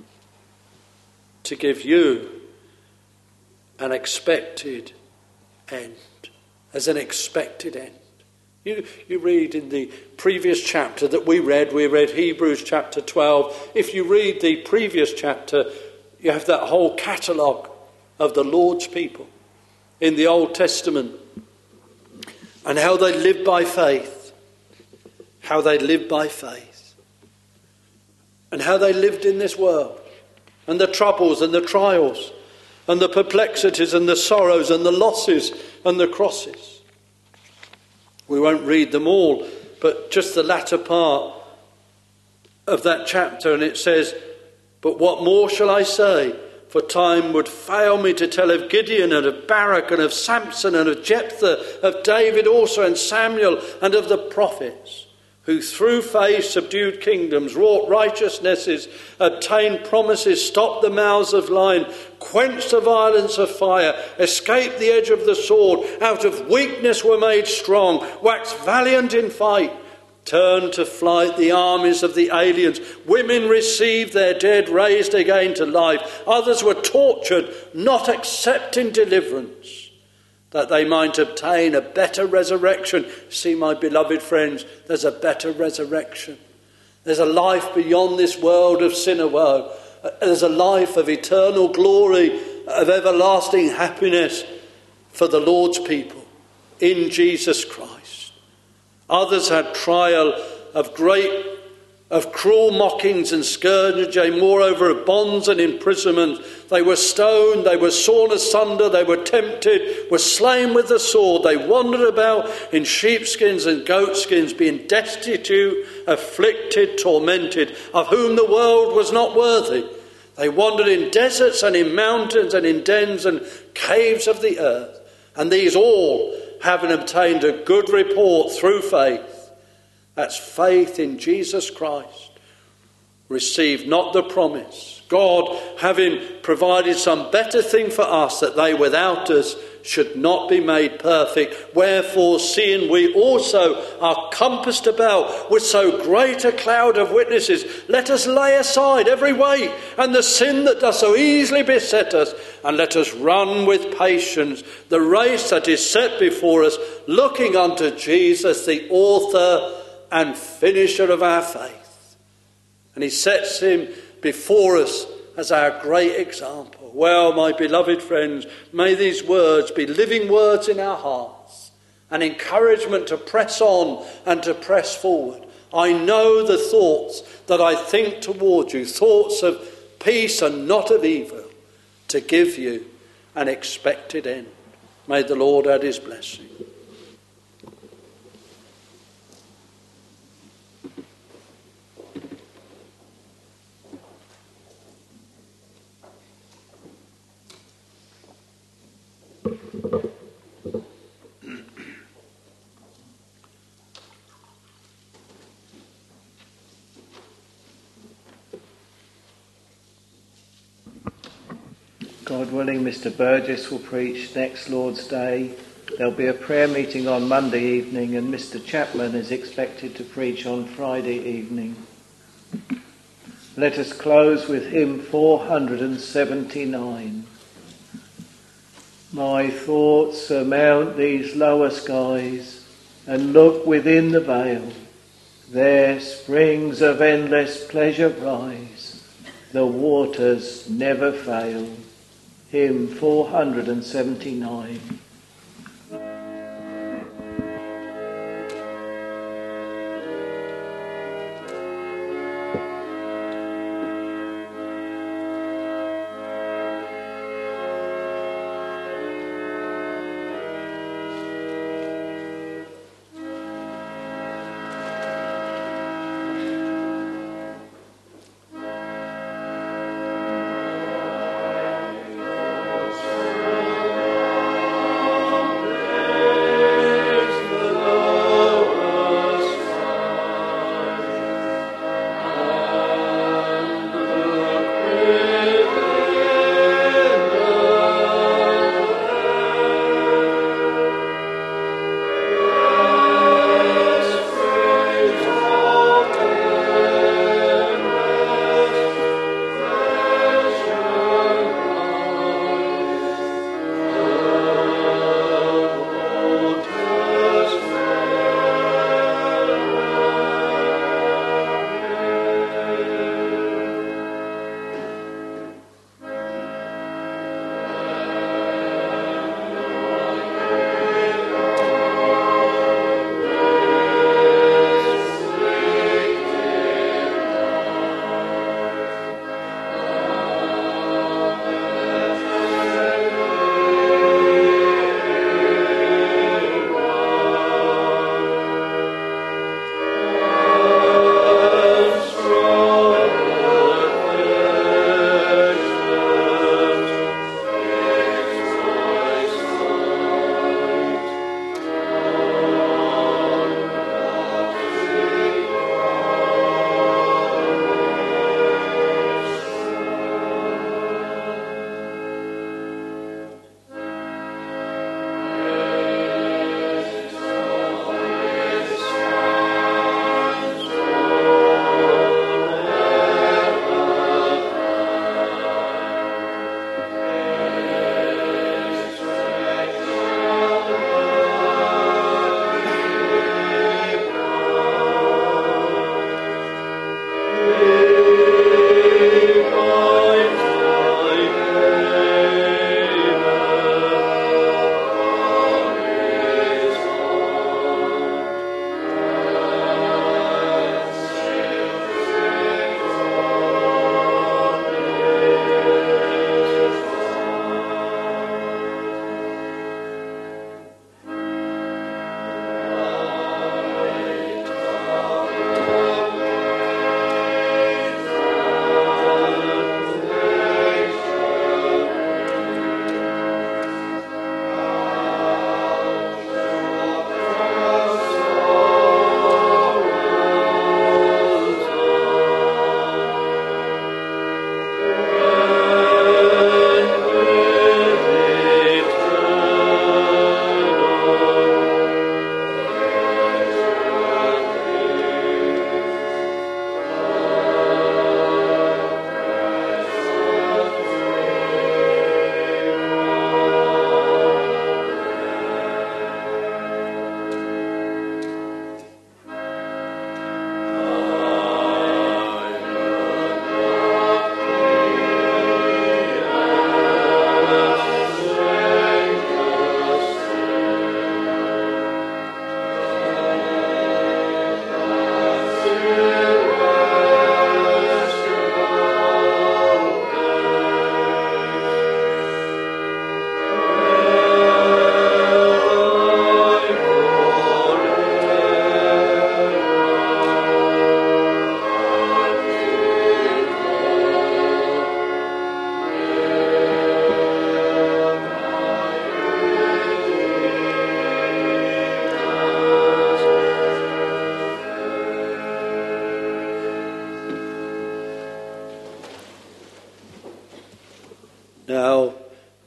Speaker 2: to give you an expected end, as an expected end. You read in the previous chapter that we read Hebrews chapter 12. If you read the previous chapter, you have that whole catalogue of the Lord's people in the Old Testament and how they lived by faith, and how they lived in this world. and the troubles and the trials and the perplexities and the sorrows and the losses and the crosses. We won't read them all, but just the latter part of that chapter, and it says, "But what more shall I say? For time would fail me to tell of Gideon and of Barak and of Samson and of Jephthah, of David also and Samuel and of the prophets, who through faith subdued kingdoms, wrought righteousnesses, obtained promises, stopped the mouths of lions, quenched the violence of fire, escaped the edge of the sword, out of weakness were made strong, waxed valiant in fight, turned to flight the armies of the aliens. Women received their dead raised again to life. Others were tortured, not accepting deliverance, that they might obtain a better resurrection." See, my beloved friends, there's a better resurrection. There's a life beyond this world of sin and woe. There's a life of eternal glory, of everlasting happiness for the Lord's people in Jesus Christ. Others had trial of cruel mockings and scourging, moreover of bonds and imprisonment. They were stoned, they were sawn asunder, they were tempted, were slain with the sword. They wandered about in sheepskins and goatskins, being destitute, afflicted, tormented, of whom the world was not worthy. They wandered in deserts and in mountains and in dens and caves of the earth. And these all, having obtained a good report through faith, that's faith in Jesus Christ, received not the promise. God, having provided some better thing for us, that they without us should not be made perfect. Wherefore, seeing we also are compassed about with so great a cloud of witnesses, let us lay aside every weight and the sin that does so easily beset us, and let us run with patience the race that is set before us, looking unto Jesus, the author and finisher of our faith. And he sets him before us as our great example. Well, my beloved friends, may these words be living words in our hearts, an encouragement to press on and to press forward. I know the thoughts that I think toward you, thoughts of peace and not of evil, to give you an expected end. May the Lord add his blessing.
Speaker 1: God willing, Mr. Burgess will preach next Lord's Day. There'll be a prayer meeting on Monday evening, and Mr. Chapman is expected to preach on Friday evening. Let us close with hymn 479. My thoughts surmount these lower skies and look within the veil. There springs of endless pleasure rise. The waters never fail. Hymn 479.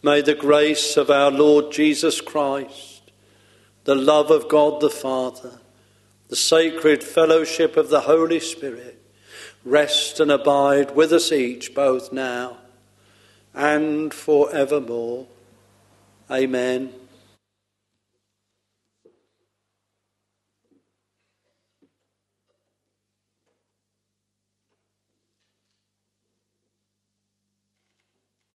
Speaker 2: May the grace of our Lord Jesus Christ, the love of God the Father, the sacred fellowship of the Holy Spirit, rest and abide with us each, both now and forevermore. Amen.